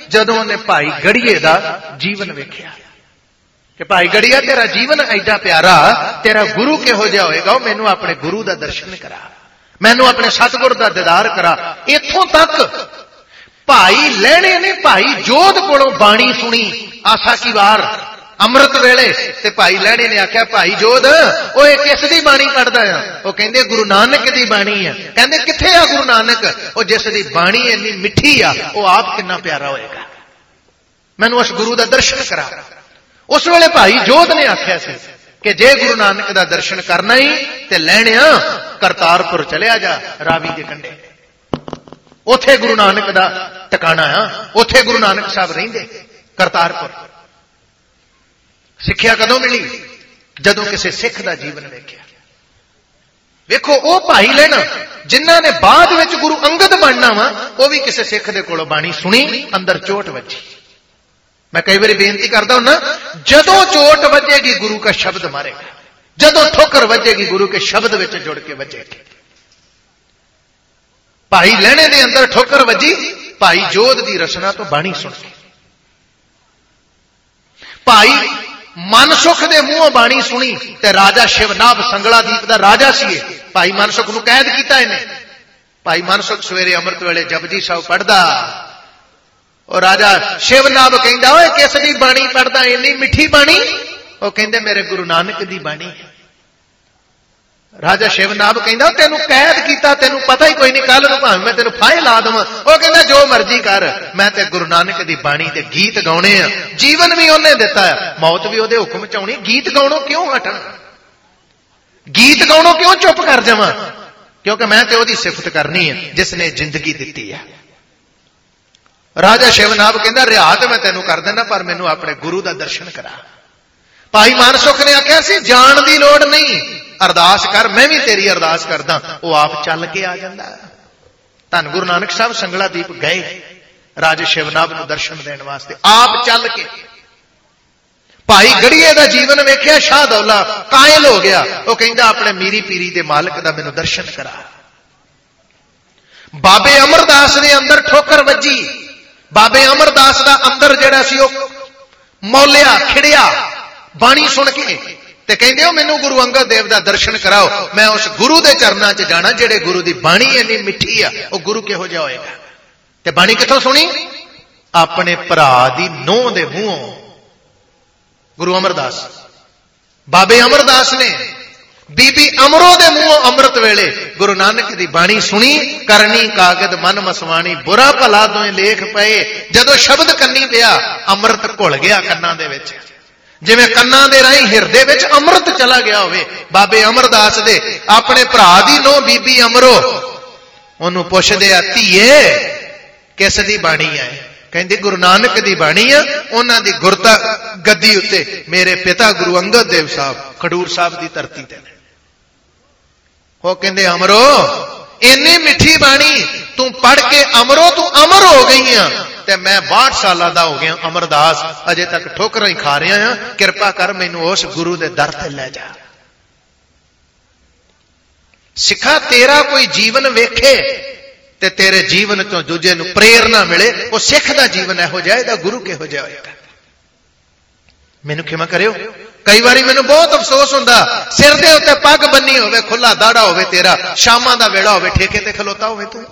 जदों उन्हें भाई गड़िए का जीवन वेख्या कि भाई गड़िया तेरा जीवन एडा प्यारा, तेरा गुरु किहो जिहा होएगा, मैनू अपने गुरु का दर्शन करा, मैनू अपने सतगुर का दीदार करा। इथों तक भाई लहणे ने भाई जोध कोलों बाणी सुनी आसा की वार अमृत वेले, ते भाई लहणे ने आख्या भाई जोध ओए किस दी बाणी पढ़दा आ? वो कहंदे गुरु नानक दी बाणी है। कहंदे किथे आ गुरु नानक? वो जिस दी बाणी इन्नी मिठी आ, वो आप कितना प्यारा होएगा, मैनू उस गुरु का दर्शन करा। उस वेले भाई जोध ने आख्या सी कि जे गुरु नानक का दर्शन करना ही ते लहणिया करतारपुर चलिया जा, रावी के कंढे, उथे गुरु नानक का टिकाणा आ, उथे गुरु नानक साहब रहिंदे करतारपुर। सिक्ख्या कदों मिली? जदों किसी सिख का जीवन वेख्या। वेखो वो भाई लेना जिन्हां ने बाद विच गुरु अंगद बनना वा, वो भी किसी सिख दे कोलों बाणी सुनी, अंदर चोट वजी। मैं कई बार बेनती करता हूं ना, जदों चोट वजेगी गुरु का शब्द मारेगा, जदों ठोकर वजेगी गुरु के शब्द विच जुड़ के वजेगी। भाई लहणे दे अंदर ठोकर वजी, भाई जोध की रचना तो बाणी सुन के। भाई मनसुख के मुंहों बाणी सुनी, ते राजा शिवनाभ संगलादीप का राजा सी, भाई मनसुख नूं कैद किया इन्हें। भाई मनसुख सवेरे अमृत वेले जपजी साहब पढ़दा, और राजा शिवनाभ कहंदा ओए किस दी बाणी पढ़दा, इन्नी मिठी बाणी? वो कहंदे मेरे गुरु नानक दी बाणी है। राजा शिवनाभ कहंदा तेनू कैद किया, तेनू पता ही कोई नहीं, कल नूं भावें मैं तेनू फाहे ला देवां। वो कहंदा जो मर्जी कर, मैं ते गुरु नानक दी बाणी ते गीत गाउणे आ। जीवन भी उन्हें दिता है, मौत भी उहदे हुक्म च आउणी, गीत गाउणों क्यों हटण, गीत गाउणों क्यों चुप कर जावां? क्योंकि मैं ते उहदी सिफत करनी है जिसने जिंदगी दिती है। राजा शिवनाभ कहंदा रिहा ते मैं तेनू कर देना, पर मैनू अपने गुरु का दर्शन करा। भाई मानसुख ने आख्या सी जान की लोड़ नहीं, अरदास कर, मैं भी तेरी अरदास करदा। वो आप चल के आ जांदा। धन गुरु नानक साहब संगलादीप गए राजे शिवनाभ को दर्शन देने वास्ते, आप चल के। भाई गड़िए का जीवन वेख्या, शाह दौला कायल हो गया। वो कहंदा अपने मीरी पीरी के मालिक का मैनू दर्शन करा। बाबे अमरदास ने अंदर ठोकर वजी, बाबे अमरदास का अंदर जिहड़ा सी वो मौलिया खिड़िया बाणी सुन के, ते कहंदे हो मैनू गुरु अंगद देव का दर्शन कराओ, मैं उस गुरु के चरणों च जाना जेड़े गुरु की बाणी इन्नी मिठी आ। वो गुरु किहो जिहा होएगा? ते बाणी किथों सुनी? अपने भरा दी नूंह दे मूंहों। गुरु अमरदास, बाबे अमरदास ने बीबी अमरो दे मुंहों अमृत वेले गुरु नानक दी बाणी सुनी। करनी कागद मन मसवाणी, बुरा भला दोए लेख पए। जदों शब्द कन्नी पिया, अमृत घुल गया कन्ना दे विच, जिवें कन्ना दे राहीं हिरदे विच अमृत चला गया होवे। बाबे अमरदास दे अपने भरा दी नूं बीबी अमरो ओनू पुछदे आ, धीए किस दी बाणी है? कहंदी गुरु नानक दी बाणी आ। उन्हां दी गुरता गद्दी उत्ते मेरे पिता गुरु अंगद देव साहब खडूर साहब दी धरती ते। वो कहंदे अमरो इन्नी मिठी बाणी तू पढ़ के अमरो तू अमर हो गई आ, ते मैं 62 साल का हो गया अमरदास, अजे तक ठोकरां ही खा रहा हां। कृपा कर मैनू उस गुरु दे दर ते लै जा। सिखा तेरा कोई जीवन वेखे ते तेरे जीवन तो दूजे नूं प्रेरणा मिले, वो सिख दा जीवन इहो जिहा, इहदा गुरु किहो जिहा होएगा? मैनू क्षमा करियो, कई बारी मैनू बहुत अफसोस हुंदा, सिर दे उत्ते पग बन्नी होवे, खुला दाड़ा होवे तेरा, शामां दा वेड़ा होवे, ठेके ते खलोता होवे तू।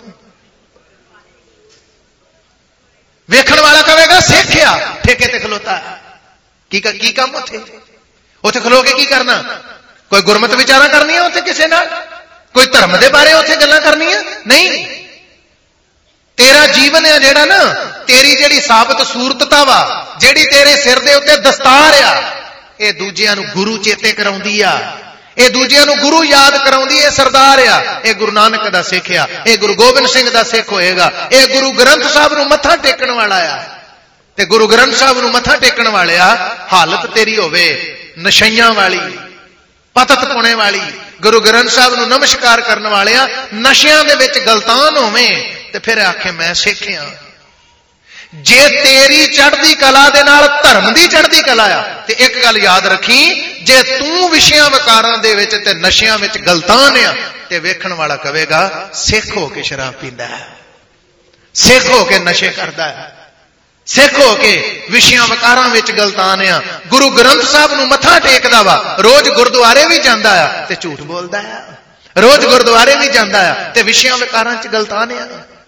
वेखण वाला कहेगा सिख आ, ठेके ते खलोता की काम उत्थे? उत्थे खलो के की करना? कोई गुरमत विचारा करनी है उत्थे किसे नाल? कोई धर्म दे बारे उत्थे गल्लां करनियां नहीं। तेरा जीवन है जेड़ा ना, तेरी जेड़ी साबत सूरतता वा, जेड़ी तेरे सिर दे उत्ते दस्तार आ, ये दूजियां नूं गुरु चेते कराउंदी आ, ये दूजियां नूं गुरु याद कराउंदी। ये सरदार आ, ये गुरु नानक दा सिख आ, ये गुरु गोबिंद सिंह दा सिख होएगा, ये गुरु ग्रंथ साहब नूं मत्था टेकण वाला आ। ते गुरु ग्रंथ साहब नूं मत्था टेकण वाले आ, हालत तेरी होवे नशइयां वाली, पतत पुणे वाली। गुरु ग्रंथ साहब नूं नमस्कार करने वाले आ, नशियां दे विच गलतान होवे, ते फिर आखे मैं सिख हां। जे तेरी चढ़दी कला दे नाल धर्म दी चढ़दी कला आ, ते एक गल याद रखी, जे तू विषयां वकारां दे विच ते नशियां विच गलतान आ, ते वेखण वाला कहेगा सिख हो के शराब पींदा है, सिख हो के नशे करदा है। सिख हो के विषयां वकारां विच गलतान आ। गुरु ग्रंथ साहब नूं मत्था टेकदा वा, रोज गुरुद्वारे भी जांदा आ ते झूठ बोलदा आ, रोज गुरुद्वारे भी जांदा आ ते विषयां वकारां च गलतान आ।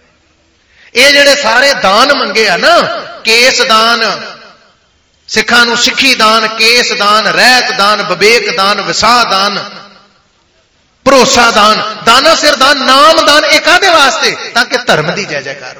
ये जिहड़े सारे दान मंगे आ ना, केस दान, सिखां नूं सिੱਖੀ दान, केस दान, रहत दान, विवेक दान, विसाह दान, भरोसा दान, दाना सिर दान, नाम दान, एक काहदे वास्ते? ताकि धर्म की जय जयकार हो।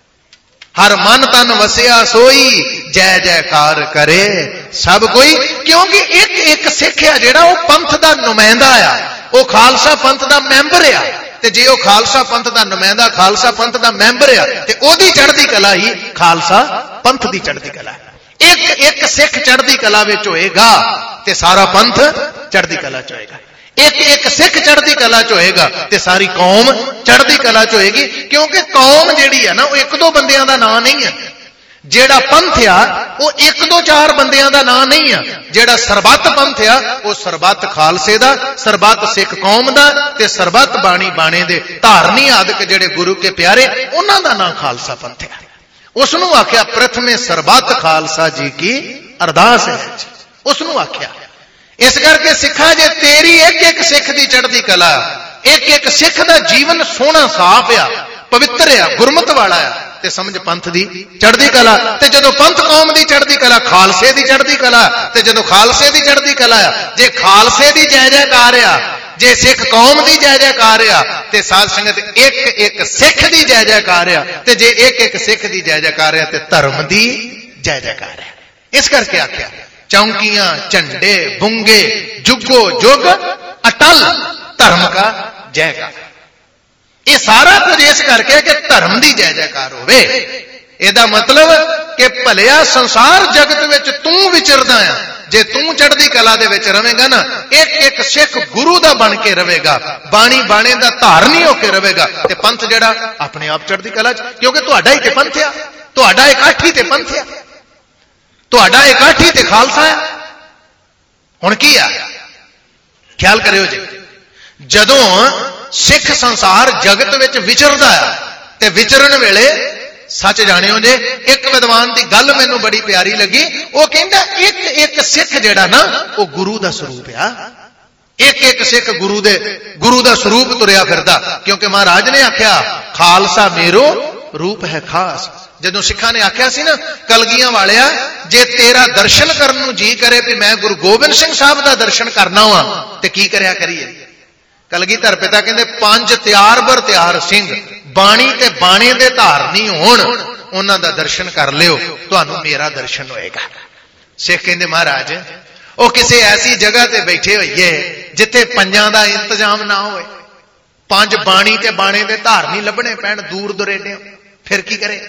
हर मन तन वसिया सोई जय जयकार करे सब कोई। क्योंकि एक एक सिख आ जिहड़ा वो पंथ का नुमाइंदा आ, वो खालसा पंथ का मैंबर आ, ते जे वो खालसा पंथ का नुमाइंदा, खालसा पंथ का मैंबर आ, ते ओदी चढ़दी कला ही खालसा पंथ की चढ़दी कला है। एक एक सिख चढ़दी कला विच होएगा ते सारा पंथ चढ़दी कला च होएगा। एक एक सिख चढ़दी कला च होएगा ते सारी कौम चढ़दी कला च होएगी। क्योंकि कौम जिहड़ी है ना, वो एक दो बंदियां दा नाम नहीं है। जेड़ा पंथ आ वो एक दो चार बंदियां दा नाम नहीं है। जेड़ा सरबत पंथ आ वो सरबत खालसे दा, सरबत सिख कौम दा ते सरबत बाणी बाणे दे धारनी आदक जेड़े गुरु के प्यारे, उन्हां दा नाम खालसा पंथ है। उसनूं आख्या प्रथमे सरबत खालसा जी की अरदास है, उसनूं आख्या। इस करके सिखा जे तेरी एक एक सिख की चढ़दी कला, एक एक सिख का जीवन सोहना साफ आ, पवित्र आ, गुरमत वाला आ, ते समझ पंथ की चढ़दी कला। ते जदों पंथ कौम की चढ़दी कला, खालसे की चढ़दी कला, ते जदों खालसे की चढ़दी कला आ, जे खालसे की जय जयकार आ, जे सिख कौम की जय जयकार आ, ते साध संगत एक एक सिख की जय जयकार आ, ते जे एक एक सिख की जय जयकार आ, ते धर्म की जय जयकार है। इस करके आख्या चौंकियां झंडे बुंगे जुगो जुग अटल धर्म का जयकार। ये सारा कुछ इस करके कि धर्म की जय जयकार होवे। एदा मतलब कि भलिया संसार जगत विच तू विचरदा आ, जे तू चढ़दी कला दे विच रवेगा ना, एक एक सिख गुरु दा बन के रवेगा, बाणी बाणे दा धारनी होके रवेगा, ते पंथ जिहड़ा अपने आप चढ़दी कला च। क्योंकि तुहाडा ही ते पंथ आ, तुहाडा इकाठी ते पंथ आ, तुहाडा इकाठी ते खालसा आ। हुण की आ, ख्याल करियो जी, जदों सिख संसार जगत विच विचरदा आ ते विचरण वेले सच जानियो जे, एक विद्वान की गल मैनू बड़ी प्यारी लगी। वो कहंदा एक एक सिख जिहड़ा ना वो गुरु दा स्वरूप आ, एक एक सिख गुरु दा स्वरूप तुरिया फिरदा। क्योंकि महाराज ने आख्या खालसा मेरो रूप है खास। जदों सिखां ने आख्या सी ना कलगियां वालिया, जे तेरा दर्शन करन नूं जी करे भी मैं गुरु गोबिंद सिंह साहब दा दर्शन करना वा, ते की करया करिए? कलगीधर पिता कहंदे पंज त्यार बर त्यार सिंह बाणी ते बाणे दे धारनी होण, उन्हां दा दर्शन कर लियो, तुहानूं मेरा दर्शन होएगा। सिख कहंदे महाराज वो किसी ऐसी जगह ते बैठे होइए जिथे पंजां दा इंतजाम ना होए, पंज बाणी ते बाणे दे धारनी लभणे पैण दूर दुरेडे, फिर की करे?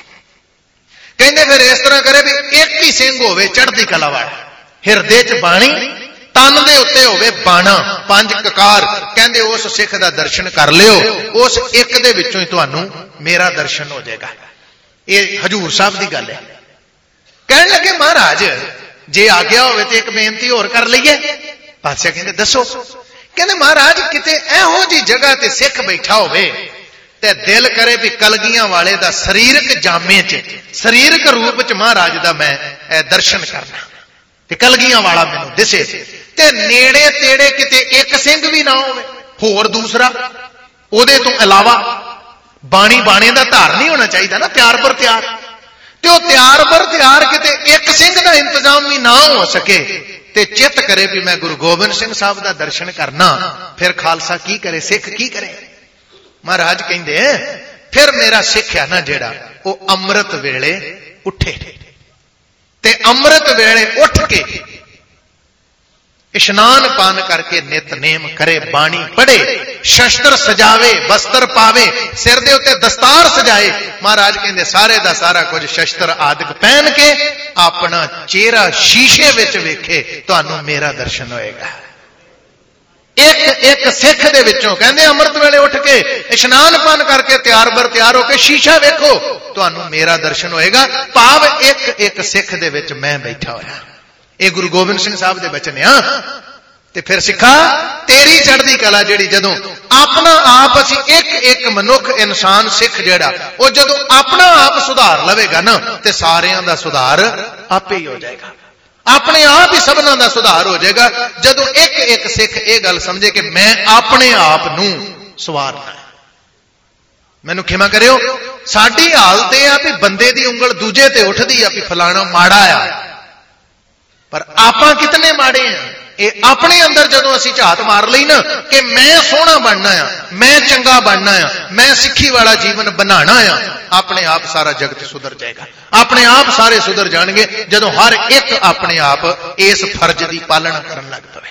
कहंदे फिर इस तरह करे भी एक ही सिंह होवे चढ़दी कला वाला, हिरदे च बाणी, तन दे उत्ते होवे बाणा, पंज ककार। कहंदे उस सिख दा दर्शन कर लियो, उस एक दे विचों ही तुहानूं मेरा दर्शन हो जाएगा। ये हजूर साहब की गल है। कहने लगे महाराज जे आ गया होवे ते एक बेनती होर कर लईए। पातशाह कहंदे दसो। कहंदे महाराज किते एहो जी जगह ते सिख बैठा होवे ते दिल करे भी कलगियां वाले दा शरीरक जामे च, शरीरक रूप च महाराज दा मैं दर्शन करना, ते कलगियां वाला मैनूं दिसे, ते नेड़े तेड़े किते एक सिंह भी ना होवे, होर दूसरा ओदे तो इलावा बाणी बाणे दा धार नहीं होना चाहिए ना, त्यार पर त्यार, ते ओ त्यार पर त्यार किते एक सिंह दा इंतजाम भी ना हो सके, ते चित करे भी मैं गुरु गोबिंद सिंह साहब दा दर्शन करना, फिर खालसा की करे, सिख की करे? महाराज कहंदे फिर मेरा सिख है ना जेड़ा वो अमृत वेले उठे, ते अमृत वेले उठ के इशनान पान करके नितनेम करे, बाणी पढ़े, शस्त्र सजावे, वस्त्र पावे, सिर दे उत्ते दस्तार सजाए। महाराज कहंदे सारे दा सारा कुछ शस्त्र आदि पहन के अपना चेहरा शीशे विच वेखे, तुहानूं मेरा दर्शन होएगा। एक एक सिख दे विचों कहंदे अमृत वेले उठ के इशनान पान करके तैयार बर तैयार होके शीशा वेखो, तुहानूं मेरा दर्शन होएगा। भाव एक एक सिख दे विच मैं बैठा होया। ये गुरु गोबिंद सिंह साहब दे बचन आ। ਤੇ ਫਿਰ ਸਿੱਖਾ ਤੇਰੀ ਚੜ੍ਹਦੀ ਕਲਾ ਜਿਹੜੀ ਜਦੋਂ ਆਪਣਾ ਆਪ ਅਸੀਂ ਇੱਕ ਮਨੁੱਖ ਇਨਸਾਨ ਸਿੱਖ ਜਿਹੜਾ ਉਹ ਜਦੋਂ ਆਪਣਾ ਆਪ ਸੁਧਾਰ ਲਵੇਗਾ ਨਾ ਤੇ ਸਾਰਿਆਂ ਦਾ ਸੁਧਾਰ ਆਪੇ ਹੀ ਹੋ ਜਾਏਗਾ। ਆਪਣੇ ਆਪ ਹੀ ਸਭਨਾਂ ਦਾ ਸੁਧਾਰ ਹੋ ਜਾਏਗਾ ਜਦੋਂ ਇੱਕ ਸਿੱਖ ਇਹ ਗੱਲ ਸਮਝੇ ਕਿ ਮੈਂ ਆਪਣੇ ਆਪ ਨੂੰ ਸਵਾਰਨਾ ਹੈ। ਮੈਨੂੰ ਖਿਮਾ ਕਰਿਓ, ਸਾਡੀ ਹਾਲਤ ਇਹ ਆ ਵੀ ਬੰਦੇ ਦੀ ਉਂਗਲ ਦੂਜੇ ਤੇ ਉੱਠਦੀ ਆ ਵੀ ਫਲਾਣਾ ਮਾੜਾ ਆ, ਪਰ ਆਪਾਂ ਕਿਤਨੇ ਮਾੜੇ ਆ। ਇਹ ਆਪਣੇ ਅੰਦਰ ਜਦੋਂ ਅਸੀਂ ਝਾਤ ਮਾਰ ਲਈ ਨਾ ਕਿ ਮੈਂ ਸੋਹਣਾ ਬਣਨਾ ਆ, ਮੈਂ ਚੰਗਾ ਬਣਨਾ ਆ, ਮੈਂ ਸਿੱਖੀ ਵਾਲਾ ਜੀਵਨ ਬਣਾਉਣਾ ਆ, ਆਪਣੇ ਆਪ ਸਾਰਾ ਜਗਤ ਸੁਧਰ ਜਾਏਗਾ। ਆਪਣੇ ਆਪ ਸਾਰੇ ਸੁਧਰ ਜਾਣਗੇ ਜਦੋਂ ਹਰ ਇੱਕ ਆਪਣੇ ਆਪ ਇਸ ਫਰਜ਼ ਦੀ ਪਾਲਣਾ ਕਰਨ ਲੱਗ ਪਵੇ।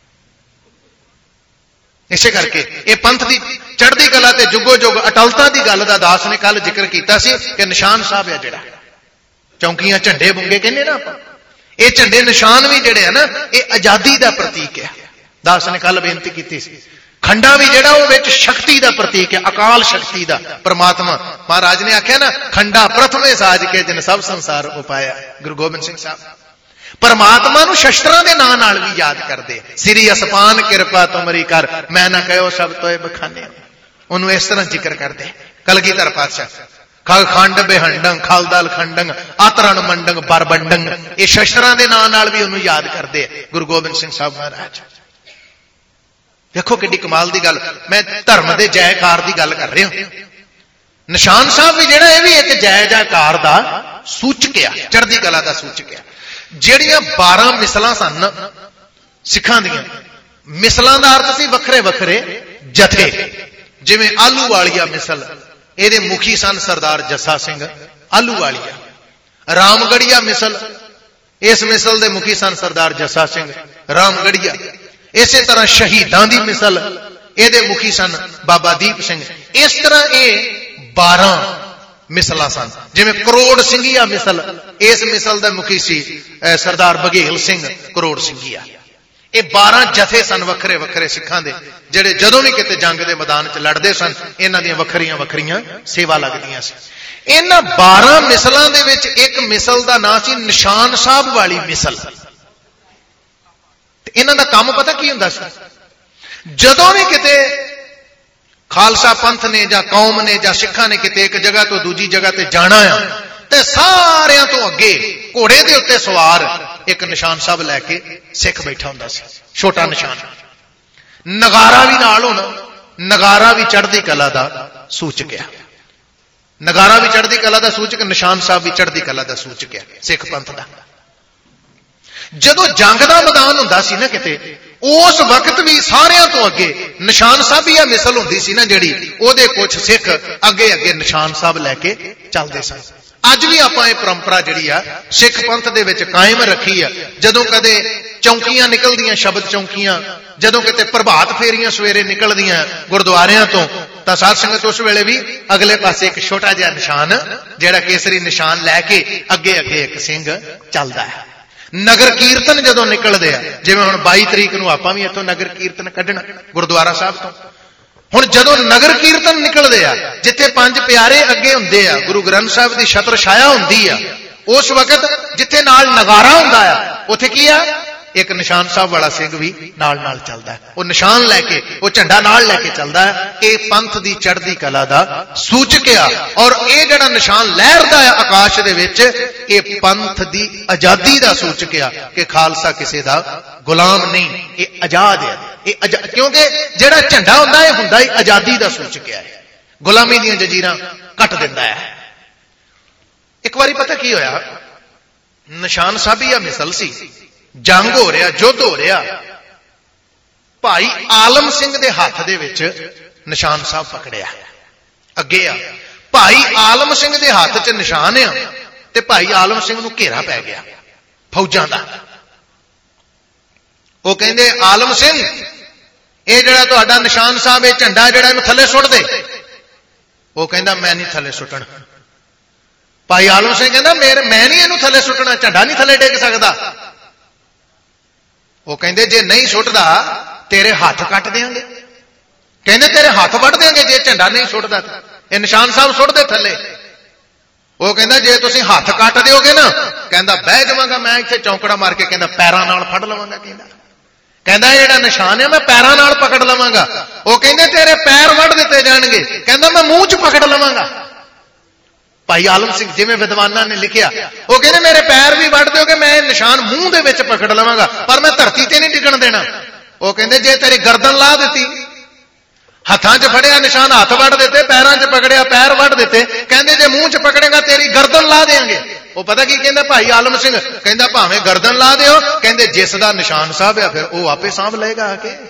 ਇਸੇ ਕਰਕੇ ਇਹ ਪੰਥ ਦੀ ਚੜ੍ਹਦੀ ਕਲਾ ਤੇ ਜੁਗੋ ਜੁਗ ਅਟਲਤਾ ਦੀ ਗੱਲ ਦਾ ਦਾਸ ਨੇ ਕੱਲ ਜ਼ਿਕਰ ਕੀਤਾ ਸੀ ਕਿ ਨਿਸ਼ਾਨ ਸਾਹਿਬ ਹੈ ਜਿਹੜਾ ਚੌਂਕੀਆਂ ਝੰਡੇ ਬੁੰਗੇ ਕਹਿੰਦੇ ਨਾ ਆਪਾਂ, ਇਹ ਝੰਡੇ ਨਿਸ਼ਾਨ ਵੀ ਜਿਹੜੇ ਆ ਨਾ ਇਹ ਆਜ਼ਾਦੀ ਦਾ ਪ੍ਰਤੀਕ ਹੈ। ਦਾਸ ਨੇ ਕੱਲ ਬੇਨਤੀ ਕੀਤੀ ਸੀ ਖੰਡਾ ਵੀ ਜਿਹੜਾ ਉਹ ਵਿੱਚ ਸ਼ਕਤੀ ਦਾ ਪ੍ਰਤੀਕ ਹੈ, ਅਕਾਲ ਸ਼ਕਤੀ ਦਾ। ਪਰਮਾਤਮਾ ਮਹਾਰਾਜ ਨੇ ਆਖਿਆ ਨਾ ਖੰਡਾ ਪ੍ਰਥਮੇ ਸਾਜ ਕੇ ਜਿਨ ਸਭ ਸੰਸਾਰ ਉਪਾਇਆ। ਗੁਰੂ ਗੋਬਿੰਦ ਸਿੰਘ ਸਾਹਿਬ ਪਰਮਾਤਮਾ ਨੂੰ ਸ਼ਸਤਰਾਂ ਦੇ ਨਾਂ ਨਾਲ ਵੀ ਯਾਦ ਕਰਦੇ, ਸ੍ਰੀ ਅਸਪਾਨ ਕਿਰਪਾ ਤੁਮਰੀ ਕਰ ਮੈਂ ਨਾ ਕਹਿਓ ਸਭ ਤੋਏ ਬਖਾਨੇ। ਉਹਨੂੰ ਇਸ ਤਰ੍ਹਾਂ ਜ਼ਿਕਰ ਕਰਦੇ ਕਲਗੀਧਰ ਪਾਤਸ਼ਾਹ ਖਲ ਖੰਡ ਬਿਹੰਡੰ ਖਲਦਲ ਖੰਡੰ ਆਤਰਣ ਮੰਡੰ ਬਰਬੰਡੰ, ਇਹ ਸ਼ਸਤਰਾਂ ਦੇ ਨਾਂ ਨਾਲ ਵੀ ਉਹਨੂੰ ਯਾਦ ਕਰਦੇ ਗੁਰੂ ਗੋਬਿੰਦ ਸਿੰਘ ਸਾਹਿਬ ਮਹਾਰਾਜ। ਦੇਖੋ ਕਿੱਡੀ ਕਮਾਲ ਦੀ ਗੱਲ, ਮੈਂ ਧਰਮ ਦੇ ਜੈਕਾਰ ਦੀ ਗੱਲ ਕਰ ਰਿਹਾ। ਨਿਸ਼ਾਨ ਸਾਹਿਬ ਵੀ ਜਿਹੜਾ ਇਹ ਵੀ ਇੱਕ ਜੈ ਜੈਕਾਰ ਦਾ ਸੂਚਕ ਆ, ਚੜ੍ਹਦੀ ਕਲਾ ਦਾ ਸੂਚਕ ਆ। ਜਿਹੜੀਆਂ 12 ਮਿਸਲਾਂ ਸਨ ਸਿੱਖਾਂ ਦੀਆਂ, ਮਿਸਲਾਂ ਦਾ ਅਰਥ ਸੀ ਵੱਖਰੇ ਵੱਖਰੇ ਜਥੇ। ਜਿਵੇਂ ਆਲੂ ਵਾਲੀਆ ਮਿਸਲ, ਇਹਦੇ ਮੁਖੀ ਸਨ ਸਰਦਾਰ ਜੱਸਾ ਸਿੰਘ ਆਲੂਵਾਲੀਆ। ਰਾਮਗੜੀਆ ਮਿਸਲ, ਇਸ ਮਿਸਲ ਦੇ ਮੁਖੀ ਸਨ ਸਰਦਾਰ ਜੱਸਾ ਸਿੰਘ ਰਾਮਗੜੀਆ। ਇਸੇ ਤਰ੍ਹਾਂ ਸ਼ਹੀਦਾਂ ਦੀ ਮਿਸਲ, ਇਹਦੇ ਮੁਖੀ ਸਨ ਬਾਬਾ ਦੀਪ ਸਿੰਘ। ਇਸ ਤਰ੍ਹਾਂ ਇਹ 12 ਮਿਸਲਾਂ ਸਨ। ਜਿਵੇਂ ਕਰੋੜ ਸਿੰਘੀਆ ਮਿਸਲ, ਇਸ ਮਿਸਲ ਦਾ ਮੁਖੀ ਸੀ ਸਰਦਾਰ ਬਘੇਲ ਸਿੰਘ ਕਰੋੜ ਸਿੰਘੀਆ। ਇਹ 12 ਜਥੇ ਸਨ ਵੱਖਰੇ ਵੱਖਰੇ ਸਿੱਖਾਂ ਦੇ, ਜਿਹੜੇ ਜਦੋਂ ਵੀ ਕਿਤੇ ਜੰਗ ਦੇ ਮੈਦਾਨ 'ਚ ਲੜਦੇ ਸਨ ਇਹਨਾਂ ਦੀਆਂ ਵੱਖਰੀਆਂ ਵੱਖਰੀਆਂ ਸੇਵਾ ਲੱਗਦੀਆਂ ਸੀ। ਇਹਨਾਂ 12 ਮਿਸਲਾਂ ਦੇ ਵਿੱਚ ਇੱਕ ਮਿਸਲ ਦਾ ਨਾਂ ਸੀ ਨਿਸ਼ਾਨ ਸਾਹਿਬ ਵਾਲੀ ਮਿਸਲ। ਤੇ ਇਹਨਾਂ ਦਾ ਕੰਮ ਪਤਾ ਕੀ ਹੁੰਦਾ ਸੀ? ਜਦੋਂ ਵੀ ਕਿਤੇ ਖਾਲਸਾ ਪੰਥ ਨੇ ਜਾਂ ਕੌਮ ਨੇ ਜਾਂ ਸਿੱਖਾਂ ਨੇ ਕਿਤੇ ਇੱਕ ਜਗ੍ਹਾ ਤੋਂ ਦੂਜੀ ਜਗ੍ਹਾ ਤੇ ਜਾਣਾ ਆ ਤੇ ਸਾਰਿਆਂ ਤੋਂ ਅੱਗੇ ਘੋੜੇ ਦੇ ਉੱਤੇ ਸਵਾਰ ਇੱਕ ਨਿਸ਼ਾਨ ਸਾਹਿਬ ਲੈ ਕੇ ਸਿੱਖ ਬੈਠਾ ਹੁੰਦਾ ਸੀ, ਛੋਟਾ ਨਿਸ਼ਾਨ। ਨਗਾਰਾ ਵੀ ਨਾਲ ਹੋਣਾ, ਨਗਾਰਾ ਵੀ ਚੜ੍ਹਦੀ ਕਲਾ ਦਾ ਸੂਚਕ ਹੈ। ਨਗਾਰਾ ਵੀ ਚੜ੍ਹਦੀ ਕਲਾ ਦਾ ਸੂਚਕ, ਨਿਸ਼ਾਨ ਸਾਹਿਬ ਵੀ ਚੜ੍ਹਦੀ ਕਲਾ ਦਾ ਸੂਚਕ ਹੈ ਸਿੱਖ ਪੰਥ ਦਾ। ਜਦੋਂ ਜੰਗ ਦਾ ਮੈਦਾਨ ਹੁੰਦਾ ਸੀ ਨਾ ਕਿਤੇ, ਉਸ ਵਕਤ ਵੀ ਸਾਰਿਆਂ ਤੋਂ ਅੱਗੇ ਨਿਸ਼ਾਨ ਸਾਹਿਬੀਆ ਮਿਸਲ ਹੁੰਦੀ ਸੀ ਨਾ ਜਿਹੜੀ, ਉਹਦੇ ਕੁਝ ਸਿੱਖ ਅੱਗੇ ਅੱਗੇ ਨਿਸ਼ਾਨ ਸਾਹਿਬ ਲੈ ਕੇ ਚੱਲਦੇ ਸਨ। ਅੱਜ ਵੀ ਆਪਾਂ ਇਹ ਪਰੰਪਰਾ ਜਿਹੜੀ ਆ ਸਿੱਖ ਪੰਥ ਦੇ ਵਿੱਚ ਕਾਇਮ ਰੱਖੀ ਆ। ਜਦੋਂ ਕਦੇ ਚੌਂਕੀਆਂ ਨਿਕਲਦੀਆਂ, ਸ਼ਬਦ ਚੌਂਕੀਆਂ, ਜਦੋਂ ਕਿਤੇ ਪ੍ਰਭਾਤ ਫੇਰੀਆਂ ਸਵੇਰੇ ਨਿਕਲਦੀਆਂ ਗੁਰਦੁਆਰਿਆਂ ਤੋਂ, ਤਾਂ ਸਾਧ ਸੰਗਤ ਉਸ ਵੇਲੇ ਵੀ ਅਗਲੇ ਪਾਸੇ ਇੱਕ ਛੋਟਾ ਜਿਹਾ ਨਿਸ਼ਾਨ, ਜਿਹੜਾ ਕੇਸਰੀ ਨਿਸ਼ਾਨ ਲੈ ਕੇ ਅੱਗੇ ਅੱਗੇ ਇੱਕ ਸਿੰਘ ਚੱਲਦਾ ਹੈ। ਨਗਰ ਕੀਰਤਨ ਜਦੋਂ ਨਿਕਲਦੇ ਆ, ਜਿਵੇਂ ਹੁਣ 22 ਤਰੀਕ ਨੂੰ ਆਪਾਂ ਵੀ ਇੱਥੋਂ ਨਗਰ ਕੀਰਤਨ ਕੱਢਣਾ ਗੁਰਦੁਆਰਾ ਸਾਹਿਬ ਤੋਂ। ਹੁਣ ਜਦੋਂ ਨਗਰ ਕੀਰਤਨ ਨਿਕਲਦੇ ਆ, ਜਿੱਥੇ 5 ਪਿਆਰੇ ਅੱਗੇ ਹੁੰਦੇ ਆ, ਗੁਰੂ ਗ੍ਰੰਥ ਸਾਹਿਬ ਦੀ ਛਤਰ ਛਾਇਆ ਹੁੰਦੀ ਆ, ਉਸ ਵਕਤ ਜਿੱਥੇ ਨਾਲ ਨਗਾਰਾ ਹੁੰਦਾ ਆ, ਉੱਥੇ ਕੀ ਆ? ਇੱਕ ਨਿਸ਼ਾਨ ਸਾਹਿਬ ਵਾਲਾ ਸਿੰਘ ਵੀ ਨਾਲ ਨਾਲ ਚੱਲਦਾ ਹੈ। ਉਹ ਨਿਸ਼ਾਨ ਲੈ ਕੇ, ਉਹ ਝੰਡਾ ਨਾਲ ਲੈ ਕੇ ਚੱਲਦਾ ਹੈ। ਇਹ ਪੰਥ ਦੀ ਚੜ੍ਹਦੀ ਕਲਾ ਦਾ ਸੂਚਕ ਆ। ਔਰ ਇਹ ਜਿਹੜਾ ਨਿਸ਼ਾਨ ਲਹਿਰਦਾ ਹੈ ਆਕਾਸ਼ ਦੇ ਵਿੱਚ, ਇਹ ਪੰਥ ਦੀ ਆਜ਼ਾਦੀ ਦਾ ਸੂਚਕ ਆ ਕਿ ਖਾਲਸਾ ਕਿਸੇ ਦਾ ਗੁਲਾਮ ਨਹੀਂ, ਇਹ ਆਜ਼ਾਦ ਹੈ। ਕਿਉਂਕਿ ਜਿਹੜਾ ਝੰਡਾ ਹੁੰਦਾ ਇਹ ਹੁੰਦਾ ਹੀ ਆਜ਼ਾਦੀ ਦਾ ਸੂਚਕ ਹੈ, ਗੁਲਾਮੀ ਦੀਆਂ ਜੰਜੀਰਾਂ ਕੱਟ ਦਿੰਦਾ ਹੈ। ਇੱਕ ਵਾਰੀ ਪਤਾ ਕੀ ਹੋਇਆ, ਨਿਸ਼ਾਨ ਸਾਹਿਬੀਆ ਮਿਸਲ ਸੀ, ਜੰਗ ਹੋ ਰਿਹਾ, ਯੁੱਧ ਹੋ ਰਿਹਾ। ਭਾਈ ਆਲਮ ਸਿੰਘ ਦੇ ਹੱਥ ਦੇ ਵਿੱਚ ਨਿਸ਼ਾਨ ਸਾਹਿਬ ਪਕੜਿਆ, ਅੱਗੇ ਆ। ਭਾਈ ਆਲਮ ਸਿੰਘ ਦੇ ਹੱਥ 'ਚ ਨਿਸ਼ਾਨ ਆ ਤੇ ਭਾਈ ਆਲਮ ਸਿੰਘ ਨੂੰ ਘੇਰਾ ਪੈ ਗਿਆ ਫੌਜਾਂ ਦਾ। ਉਹ ਕਹਿੰਦੇ ਆਲਮ ਸਿੰਘ, ਇਹ ਜਿਹੜਾ ਤੁਹਾਡਾ ਨਿਸ਼ਾਨ ਸਾਹਿਬ, ਇਹ ਝੰਡਾ ਜਿਹੜਾ, ਇਹਨੂੰ ਥੱਲੇ ਸੁੱਟ ਦੇ। ਉਹ ਕਹਿੰਦਾ ਮੈਂ ਨਹੀਂ ਥੱਲੇ ਸੁੱਟਣਾ। ਭਾਈ ਆਲਮ ਸਿੰਘ ਕਹਿੰਦਾ ਮੈਂ ਨਹੀਂ ਇਹਨੂੰ ਥੱਲੇ ਸੁੱਟਣਾ, ਝੰਡਾ ਨਹੀਂ ਥੱਲੇ ਡਿੱਗ ਸਕਦਾ। ਉਹ ਕਹਿੰਦੇ ਜੇ ਨਹੀਂ ਸੁੱਟਦਾ ਤੇਰੇ ਹੱਥ ਕੱਟ ਦੇਾਂਗੇ। ਕਹਿੰਦੇ ਤੇਰੇ ਹੱਥ ਵੱਢ ਦੇਾਂਗੇ ਜੇ ਝੰਡਾ ਨਹੀਂ ਸੁੱਟਦਾ। ਇਹ ਨਿਸ਼ਾਨ ਸਾਹਿਬ ਸੁੱਟ ਦੇ ਥੱਲੇ। ਉਹ ਕਹਿੰਦਾ ਜੇ ਤੁਸੀਂ ਹੱਥ ਕੱਟ ਦਿਓਗੇ ਨਾ, ਕਹਿੰਦਾ ਬਹਿ ਜਾਵਾਂਗਾ ਮੈਂ ਇੱਥੇ ਚੌਂਕੜਾ ਮਾਰ ਕੇ, ਕਹਿੰਦਾ ਪੈਰਾਂ ਨਾਲ ਫੜ ਲਵਾਂਗਾ। ਕਹਿੰਦਾ ਕਹਿੰਦਾ ਜਿਹੜਾ ਨਿਸ਼ਾਨ ਹੈ ਮੈਂ ਪੈਰਾਂ ਨਾਲ ਪਕੜ ਲਵਾਂਗਾ। ਉਹ ਕਹਿੰਦੇ ਤੇਰੇ ਪੈਰ ਵੱਢ ਦਿੱਤੇ ਜਾਣਗੇ। ਕਹਿੰਦਾ ਮੈਂ ਮੂੰਹ 'ਚ ਪਕੜ ਲਵਾਂਗਾ। ਭਾਈ ਆਲਮ ਸਿੰਘ ਜਿਵੇਂ ਵਿਦਵਾਨਾਂ ਨੇ ਲਿਖਿਆ, ਉਹ ਕਹਿੰਦੇ ਮੇਰੇ ਪੈਰ ਵੀ ਵੱਢ ਦਿਓਗੇ, ਮੈਂ ਇਹ ਨਿਸ਼ਾਨ ਮੂੰਹ ਦੇ ਵਿੱਚ ਪਕੜ ਲਵਾਂਗਾ, ਪਰ ਮੈਂ ਧਰਤੀ ਤੇ ਨਹੀਂ ਡਿੱਗਣ ਦੇਣਾ। ਉਹ ਕਹਿੰਦੇ ਜੇ ਤੇਰੀ ਗਰਦਨ ਲਾ ਦਿੱਤੀ, ਹੱਥਾਂ 'ਚ ਫੜਿਆ ਨਿਸ਼ਾਨ ਹੱਥ ਵੱਢ ਦਿੱਤੇ, ਪੈਰਾਂ 'ਚ ਪਕੜਿਆ ਪੈਰ ਵੱਢ ਦਿੱਤੇ, ਕਹਿੰਦੇ ਜੇ ਮੂੰਹ 'ਚ ਪਕੜੇਗਾ ਤੇਰੀ ਗਰਦਨ ਲਾ ਦੇਾਂਗੇ। ਉਹ ਪਤਾ ਕੀ ਕਹਿੰਦਾ ਭਾਈ ਆਲਮ ਸਿੰਘ? ਕਹਿੰਦਾ ਭਾਵੇਂ ਗਰਦਨ ਲਾ ਦਿਓ, ਕਹਿੰਦੇ ਜਿਸ ਦਾ ਨਿਸ਼ਾਨ ਸਾਹਿਬ ਆ ਫਿਰ ਉਹ ਆਪੇ ਸਾਂਭ ਲਏਗਾ ਆ ਕੇ।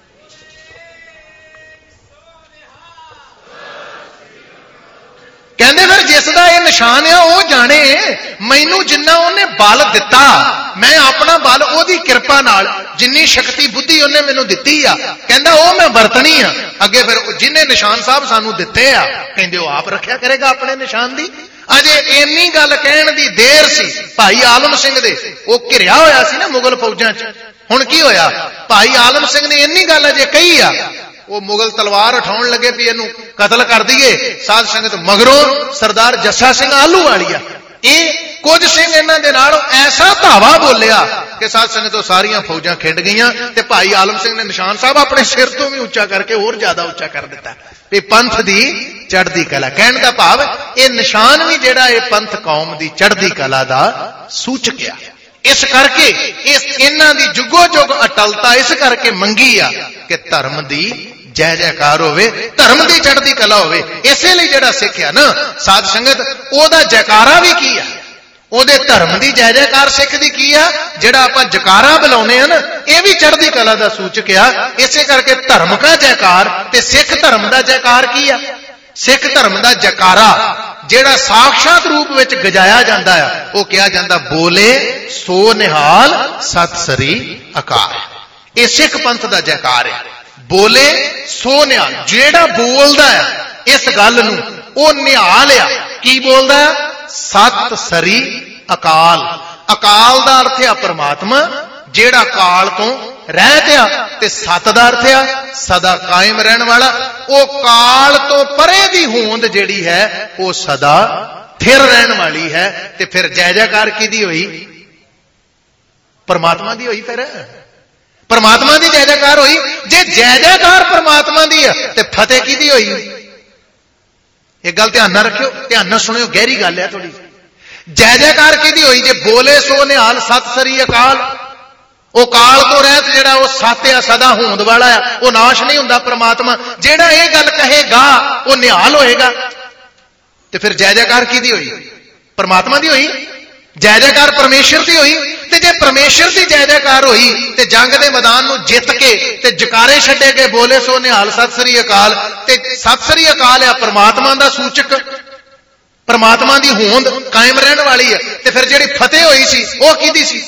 ਕਹਿੰਦੇ ਫਿਰ ਜਿਸ ਦਾ ਇਹ ਨਿਸ਼ਾਨ ਆ ਉਹ ਜਾਣੇ ਮੈਨੂੰ ਜਿੰਨਾ ਉਹਨੇ ਬਲ ਦਿੱਤਾ, ਮੈਂ ਆਪਣਾ ਬਲ ਉਹਦੀ ਕਿਰਪਾ ਨਾਲ ਜਿੰਨੀ ਸ਼ਕਤੀ ਬੁੱਧੀ ਉਹਨੇ ਮੈਨੂੰ ਦਿੱਤੀ ਆ, ਕਹਿੰਦਾ ਉਹ ਮੈਂ ਵਰਤਣੀ ਆ ਅੱਗੇ। ਫਿਰ ਜਿਹਨੇ ਨਿਸ਼ਾਨ ਸਾਹਿਬ ਸਾਨੂੰ ਦਿੱਤੇ ਆ, ਕਹਿੰਦੇ ਉਹ ਆਪ ਰੱਖਿਆ ਕਰੇਗਾ ਆਪਣੇ ਨਿਸ਼ਾਨ ਦੀ। ਅਜੇ ਇੰਨੀ ਗੱਲ ਕਹਿਣ ਦੀ ਦੇਰ ਸੀ ਭਾਈ ਆਲਮ ਸਿੰਘ ਦੇ, ਉਹ ਘਿਰਿਆ ਹੋਇਆ ਸੀ ਨਾ ਮੁਗਲ ਫੌਜਾਂ 'ਚ। ਹੁਣ ਕੀ ਹੋਇਆ, ਭਾਈ ਆਲਮ ਸਿੰਘ ਨੇ ਇੰਨੀ ਗੱਲ ਅਜੇ ਕਹੀ ਆ, ਉਹ ਮੁਗਲ ਤਲਵਾਰ ਉਠਾਉਣ ਲੱਗੇ ਵੀ ਇਹਨੂੰ ਕਤਲ ਕਰ ਦਈਏ। ਸਾਧ ਸੰਗਤ ਮਗਰੋਂ ਸਰਦਾਰ ਜੱਸਾ ਸਿੰਘ ਆਹਲੂਵਾਲੀਆ, ਇਹ ਕੁਝ ਸਿੰਘ ਇਹਨਾਂ ਦੇ ਨਾਲ ਐਸਾ ਧਾਵਾ ਬੋਲਿਆ ਕਿ ਸਾਧ ਸੰਗਤ ਤੋਂ ਸਾਰੀਆਂ ਫੌਜਾਂ ਖਿੰਡ ਗਈਆਂ। ਤੇ ਭਾਈ ਆਲਮ ਸਿੰਘ ਨੇ ਨਿਸ਼ਾਨ ਸਾਹਿਬ ਆਪਣੇ ਸਿਰ ਤੋਂ ਵੀ ਉੱਚਾ ਕਰਕੇ ਹੋਰ ਜ਼ਿਆਦਾ ਉੱਚਾ ਕਰ ਦਿੱਤਾ ਵੀ ਪੰਥ ਦੀ ਚੜ੍ਹਦੀ ਕਲਾ। ਕਹਿਣ ਦਾ ਭਾਵ ਇਹ ਨਿਸ਼ਾਨ ਵੀ ਜਿਹੜਾ ਇਹ ਪੰਥ ਕੌਮ ਦੀ ਚੜ੍ਹਦੀ ਕਲਾ ਦਾ ਸੂਚਕ ਆ। ਇਸ ਕਰਕੇ ਇਹਨਾਂ ਦੀ ਜੁਗੋ ਜੁਗ ਅਟਲਤਾ ਇਸ ਕਰਕੇ ਮੰਗੀ ਆ ਕਿ ਧਰਮ ਦੀ ਜੈ ਜੈਕਾਰ ਹੋਵੇ, ਧਰਮ ਦੀ ਚੜ੍ਹਦੀ ਕਲਾ ਹੋਵੇ। ਇਸੇ ਲਈ ਜਿਹੜਾ ਸਿੱਖ ਆ ਨਾ ਸਾਧ ਸੰਗਤ, ਉਹਦਾ ਜੈਕਾਰਾ ਵੀ ਕੀ ਆ, ਉਹਦੇ ਧਰਮ ਦੀ ਜੈ ਜੈਕਾਰ ਸਿੱਖ ਦੀ ਕੀ ਆ। ਜਿਹੜਾ ਆਪਾਂ ਜਕਾਰਾ ਬੁਲਾਉਂਦੇ ਆ ਨਾ, ਇਹ ਵੀ ਚੜ੍ਹਦੀ ਕਲਾ ਦਾ ਸੂਚਕ ਆ। ਇਸੇ ਕਰਕੇ ਧਰਮ ਦਾ ਜੈਕਾਰ ਤੇ ਸਿੱਖ ਧਰਮ ਦਾ ਜੈਕਾਰ ਕੀ ਆ। ਸਿੱਖ ਧਰਮ ਦਾ ਜਕਾਰਾ ਜਿਹੜਾ ਸਾਖਸ਼ਾਤ ਰੂਪ ਵਿੱਚ ਗਜਾਇਆ ਜਾਂਦਾ ਆ, ਉਹ ਕਿਹਾ ਜਾਂਦਾ ਬੋਲੇ ਸੋ ਨਿਹਾਲ ਸਤਿ ਸ੍ਰੀ ਅਕਾਲ। ਇਹ ਸਿੱਖ ਪੰਥ ਦਾ ਜੈਕਾਰ ਹੈ। ਬੋਲੇ ਸੋ ਨਿਹਾਲ, ਜਿਹੜਾ ਬੋਲਦਾ ਆ ਇਸ ਗੱਲ ਨੂੰ ਉਹ ਨਿਹਾਲ ਆ। ਕੀ ਬੋਲਦਾ? ਸਤਿ ਸ੍ਰੀ ਅਕਾਲ। ਅਕਾਲ ਦਾ ਅਰਥ ਆ ਪਰਮਾਤਮਾ, ਜਿਹੜਾ ਕਾਲ ਤੋਂ ਰਹਿਤ ਆ, ਤੇ ਸਤ ਦਾ ਅਰਥ ਆ ਸਦਾ ਕਾਇਮ ਰਹਿਣ ਵਾਲਾ। ਉਹ ਕਾਲ ਤੋਂ ਪਰੇ ਦੀ ਹੋਂਦ ਜਿਹੜੀ ਹੈ ਉਹ ਸਦਾ ਥਿਰ ਰਹਿਣ ਵਾਲੀ ਹੈ। ਤੇ ਫਿਰ ਜੈ ਜੈਕਾਰ ਕਿਹਦੀ ਹੋਈ? ਪਰਮਾਤਮਾ ਦੀ ਹੋਈ। ਫਿਰ ਪਰਮਾਤਮਾ ਦੀ ਜੈ ਜੈਕਾਰ ਹੋਈ। ਜੇ ਜੈ ਜੈਕਾਰ ਪਰਮਾਤਮਾ ਦੀ ਆ ਤੇ ਫਤਿਹ ਕਿਹਦੀ ਹੋਈ? ਇਹ ਗੱਲ ਧਿਆਨ ਨਾਲ ਰੱਖਿਓ, ਧਿਆਨ ਨਾਲ ਸੁਣਿਓ, ਗਹਿਰੀ ਗੱਲ ਹੈ ਥੋੜੀ। ਜੈ ਜੈਕਾਰ ਕਿਹਦੀ ਹੋਈ? ਜੇ ਬੋਲੇ ਸੋ ਨਿਹਾਲ ਸਤਿ ਸ੍ਰੀ ਅਕਾਲ, ਉਹ ਕਾਲ ਤੋਂ ਰਹਿਤ ਜਿਹੜਾ ਉਹ ਸਤ ਆ, ਸਦਾ ਹੋਂਦ ਵਾਲਾ ਆ, ਉਹ ਨਾਸ਼ ਨਹੀਂ ਹੁੰਦਾ ਪਰਮਾਤਮਾ। ਜਿਹੜਾ ਇਹ ਗੱਲ ਕਹੇਗਾ ਉਹ ਨਿਹਾਲ ਹੋਏਗਾ। ਤੇ ਫਿਰ ਜੈ ਜੈਕਾਰ ਕਿਹਦੀ ਹੋਈ? ਪਰਮਾਤਮਾ ਦੀ ਹੋਈ। ਜੈ ਜੈਕਾਰ ਪਰਮੇਸ਼ਰ ਦੀ ਹੋਈ। ਤੇ ਜੇ ਪਰਮੇਸ਼ਰ ਦੀ ਜੈ ਜੈਕਾਰ ਹੋਈ ਤੇ ਜੰਗ ਦੇ ਮੈਦਾਨ ਨੂੰ ਜਿੱਤ ਕੇ ਤੇ ਜਕਾਰੇ ਛੱਡੇ ਗਏ ਬੋਲੇ ਸੋ ਨਿਹਾਲ ਸਤਿ ਸ੍ਰੀ ਅਕਾਲ, ਤੇ ਸਤਿ ਸ੍ਰੀ ਅਕਾਲ ਆ ਪਰਮਾਤਮਾ ਦਾ ਸੂਚਕ, ਪਰਮਾਤਮਾ ਦੀ ਹੋਂਦ ਕਾਇਮ ਰਹਿਣ ਵਾਲੀ ਹੈ। ਤੇ ਫਿਰ ਜਿਹੜੀ ਫਤਿਹ ਹੋਈ ਸੀ ਉਹ ਕਿਹਦੀ ਸੀ?